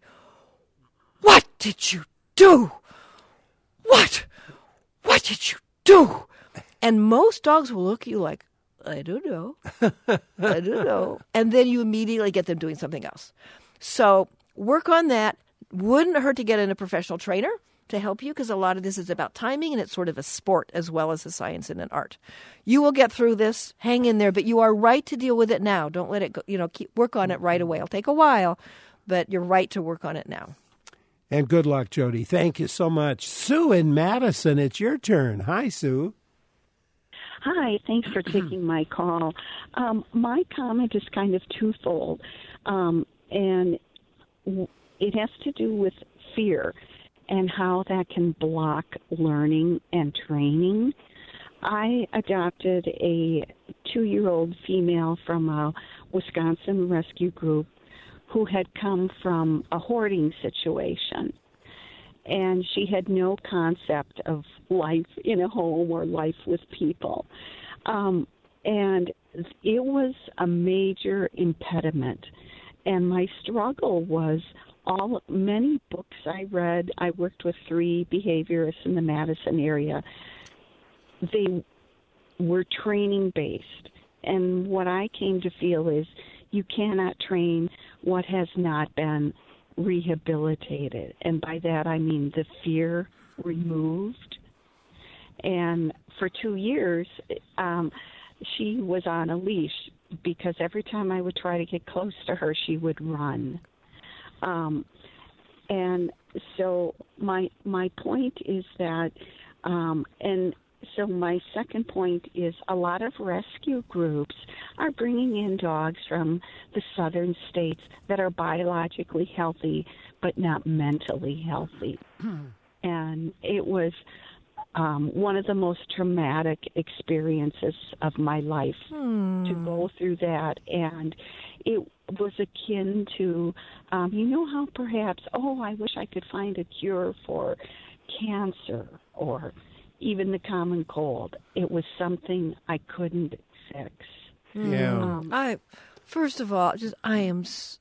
"What did you do? What? What did you do?" And most dogs will look at you like, "I don't know. I don't know." And then you immediately get them doing something else. So work on that. Wouldn't hurt to get in a professional trainer to help you because a lot of this is about timing and it's sort of a sport as well as a science and an art. You will get through this. Hang in there. But you are right to deal with it now. Don't let it go. You know, keep, work on it right away. It'll take a while, but you're right to work on it now. And good luck, Jody. Thank you so much. Sue in Madison, it's your turn. Hi, Sue. Hi, thanks for taking my call. Um, my comment is kind of twofold, um, and it has to do with fear and how that can block learning and training. I adopted a two-year-old female from a Wisconsin rescue group who had come from a hoarding situation. And she had no concept of life in a home or life with people. Um, and it was a major impediment. And my struggle was all many books I read. I worked with three behaviorists in the Madison area. they were training based. And what I came to feel is you cannot train what has not been rehabilitated. And by that I mean the fear removed. And for two years, um, she was on a leash because every time I would try to get close to her, she would run. Um, and so my my point is that, um, and so my second point is a lot of rescue groups are bringing in dogs from the southern states that are biologically healthy but not mentally healthy. And it was um, one of the most traumatic experiences of my life hmm. to go through that. And it was akin to, um, you know how perhaps, oh, I wish I could find a cure for cancer or even the common cold. It was something I couldn't fix. Yeah. Um, I, first of all, just I am,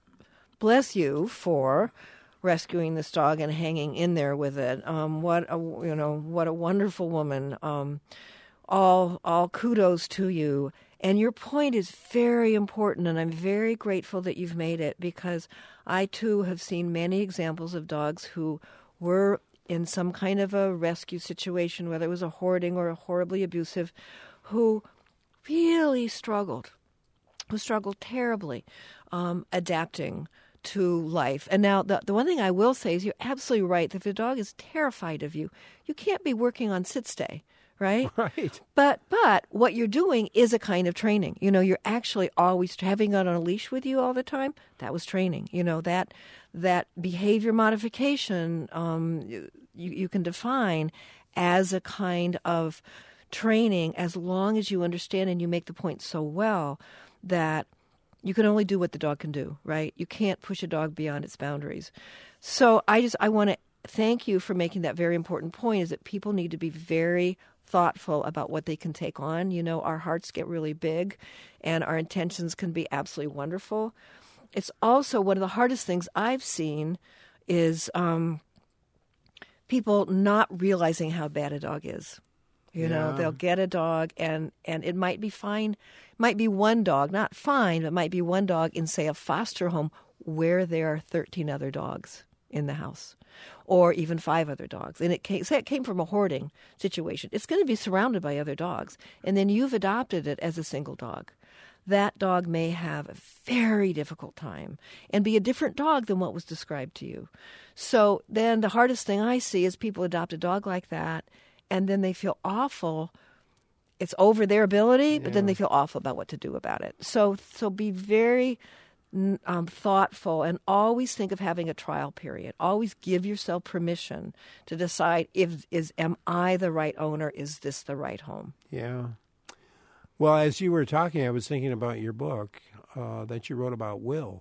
bless you for rescuing this dog and hanging in there with it. Um, what a you know what a wonderful woman. Um, all all kudos to you. And your point is very important, and I'm very grateful that you've made it, because I too have seen many examples of dogs who were in some kind of a rescue situation, whether it was a hoarding or a horribly abusive, who really struggled, who struggled terribly um, adapting to life. And now the, the one thing I will say is you're absolutely right. If the dog is terrified of you, you can't be working on sit-stay, right? Right. But but what you're doing is a kind of training. You know, you're actually always having it on a leash with you all the time. That was training. You know, that that behavior modification um, you, you can define as a kind of training, as long as you understand and you make the point so well that you can only do what the dog can do, right? You can't push a dog beyond its boundaries. So I just I want to thank you for making that very important point, is that people need to be very thoughtful about what they can take on. You know, our hearts get really big and our intentions can be absolutely wonderful. It's also one of the hardest things I've seen is um, people not realizing how bad a dog is. You Yeah. know, they'll get a dog and, and it might be fine, might be one dog, not fine, but might be one dog in, say, a foster home where there are thirteen other dogs in the house, or even five other dogs. And it came, say it came from a hoarding situation. It's going to be surrounded by other dogs. And then you've adopted it as a single dog. That dog may have a very difficult time and be a different dog than what was described to you. So then the hardest thing I see is people adopt a dog like that, and then they feel awful. It's over their ability, but Yeah. then they feel awful about what to do about it. So so be very um, thoughtful, and always think of having a trial period. Always give yourself permission to decide, if is am I the right owner? Is this the right home? Yeah. Well, as you were talking, I was thinking about your book uh, that you wrote about Will.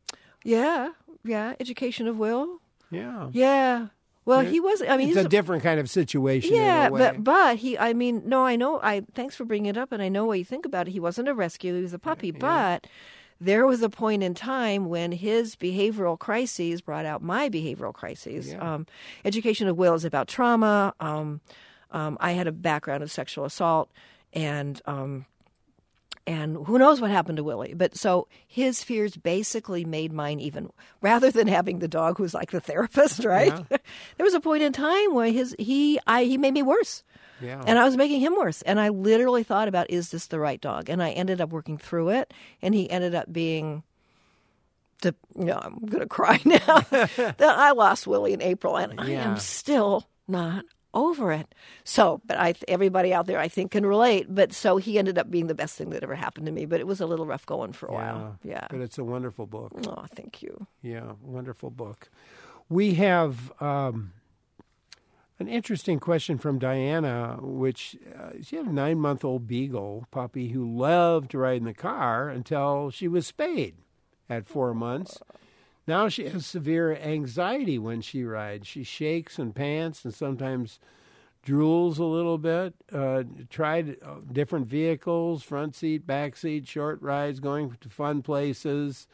Yeah, yeah. Education of Will. Yeah. Yeah. Well, he was. I mean, it's he's a different kind of situation. Yeah, in a way. but but he. I mean, no, I know. I thanks for bringing it up, and I know what you think about it. He wasn't a rescue; he was a puppy. Yeah. But there was a point in time when his behavioral crises brought out my behavioral crises. Yeah. Um, Education of Will is about trauma. Um, um, I had a background of sexual assault, and. Um, And who knows what happened to Willie. But so his fears basically made mine even, rather than having the dog who's like the therapist, right? Yeah. There was a point in time where his he I he made me worse. Yeah. And I was making him worse. And I literally thought about, is this the right dog? And I ended up working through it. And he ended up being, the, you know, I'm going to cry now. That I lost Willie in April. And I Yeah. am still not over it. So, but I, everybody out there, I think, can relate. But so he ended up being the best thing that ever happened to me. But it was a little rough going for a Yeah. while. Yeah. But it's a wonderful book. Oh, thank you. Yeah, wonderful book. We have um, an interesting question from Diana, which uh, she had a nine-month-old beagle puppy who loved to ride in the car until she was spayed at four months. Now she has severe anxiety when she rides. She shakes and pants and sometimes drools a little bit. Uh, tried different vehicles, front seat, back seat, short rides, going to fun places.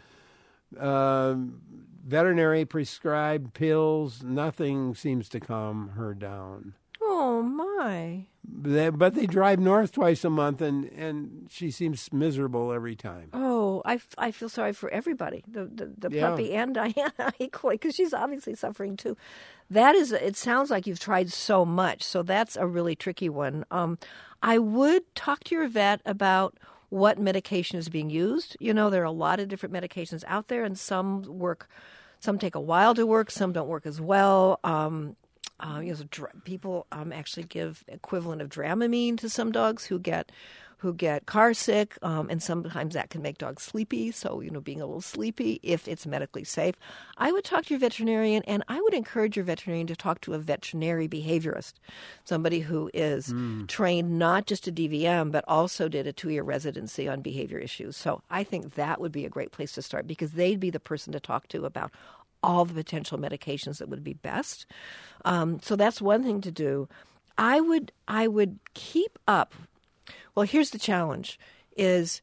Um, veterinary prescribed pills. Nothing seems to calm her down. Oh, my. my. They, but they drive north twice a month, and, and she seems miserable every time. Oh, I, I feel sorry for everybody, the the, the Yeah. puppy and Diana equally, because she's obviously suffering too. That is, it sounds like you've tried so much, so that's a really tricky one. Um, I would talk to your vet about what medication is being used. You know, there are a lot of different medications out there, and some work, some take a while to work, some don't work as well. Um, uh, you know, dr- people um, actually give equivalent of Dramamine to some dogs who get who get car sick, um, and sometimes that can make dogs sleepy. So, you know, being a little sleepy, if it's medically safe, I would talk to your veterinarian, and I would encourage your veterinarian to talk to a veterinary behaviorist, somebody who is mm. trained not just to D V M, but also did a two-year residency on behavior issues. So I think that would be a great place to start, because they'd be the person to talk to about all the potential medications that would be best. Um, so that's one thing to do. I would I would keep up. Well, here's the challenge: is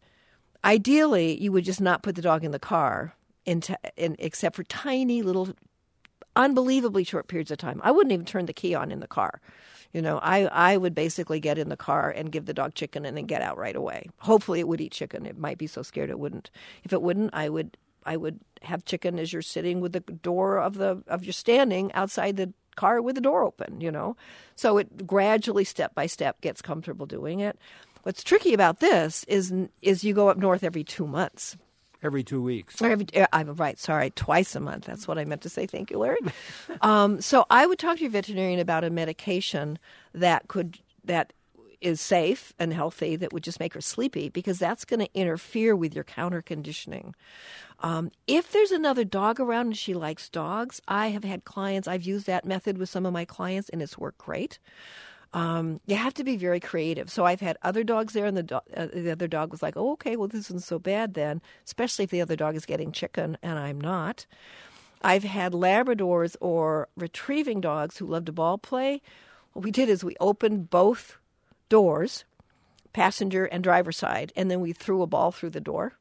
ideally you would just not put the dog in the car, into, in, except for tiny little, unbelievably short periods of time. I wouldn't even turn the key on in the car. You know, I, I would basically get in the car and give the dog chicken and then get out right away. Hopefully, it would eat chicken. It might be so scared it wouldn't. If it wouldn't, I would I would have chicken as you're sitting with the door of the of your standing outside the car with the door open. You know, so it gradually, step by step, gets comfortable doing it. What's tricky about this is is you go up north every two months. Every two weeks. Or every, I'm right, sorry, twice a month. That's what I meant to say. Thank you, Larry. um, so I would talk to your veterinarian about a medication that could that is safe and healthy that would just make her sleepy, because that's going to interfere with your counter conditioning. Um, if there's another dog around and she likes dogs, I have had clients, I've used that method with some of my clients, and it's worked great. Um, you have to be very creative. So I've had other dogs there, and the, do- uh, the other dog was like, oh, okay, well, this isn't so bad then, especially if the other dog is getting chicken and I'm not. I've had Labradors or retrieving dogs who love to ball play. What we did is we opened both doors, passenger and driver side, and then we threw a ball through the door.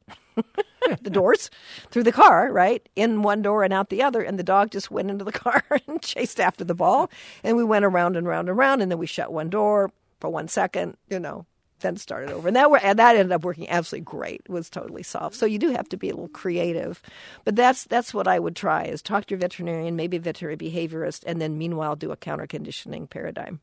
the doors through the car, right? In one door and out the other. And the dog just went into the car and chased after the ball. And we went around and round and round. And then we shut one door for one second, you know, then started over. And that, were, and that ended up working absolutely great. It was totally solved. So you do have to be a little creative. But that's that's what I would try, is talk to your veterinarian, maybe a veterinary behaviorist, and then meanwhile do a counter conditioning paradigm.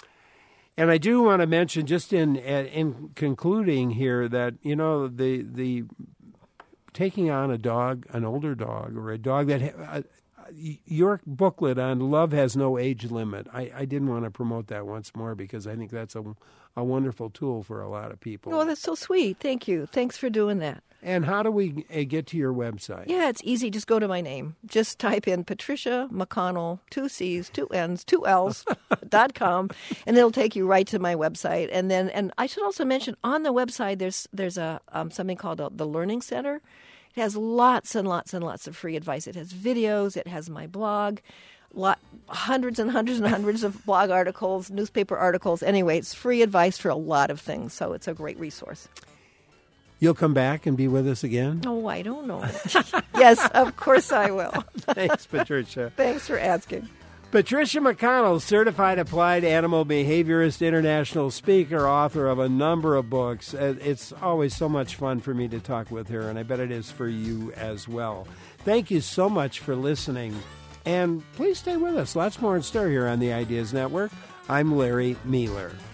And I do want to mention, just in in concluding here, that, you know, the the taking on a dog, an older dog, or a dog that uh, your booklet on Love Has No Age Limit, I, I didn't want to promote that once more, because I think that's a, a wonderful tool for a lot of people. Oh, that's so sweet. Thank you. Thanks for doing that. And how do we uh, get to your website? Yeah, it's easy. Just go to my name. Just type in Patricia McConnell, two C's, two N's, two L's, dot com, and it'll take you right to my website. And then, and I should also mention, on the website, there's there's a um, something called a, the Learning Center. It has lots and lots and lots of free advice. It has videos. It has my blog, lot, hundreds and hundreds and hundreds of blog articles, newspaper articles. Anyway, it's free advice for a lot of things, so it's a great resource. You'll come back and be with us again? Oh, I don't know. Yes, of course I will. Thanks, Patricia. Thanks for asking. Patricia McConnell, certified applied animal behaviorist, international speaker, author of a number of books. It's always so much fun for me to talk with her, and I bet it is for you as well. Thank you so much for listening, and please stay with us. Lots more in store here on the Ideas Network. I'm Larry Mueller.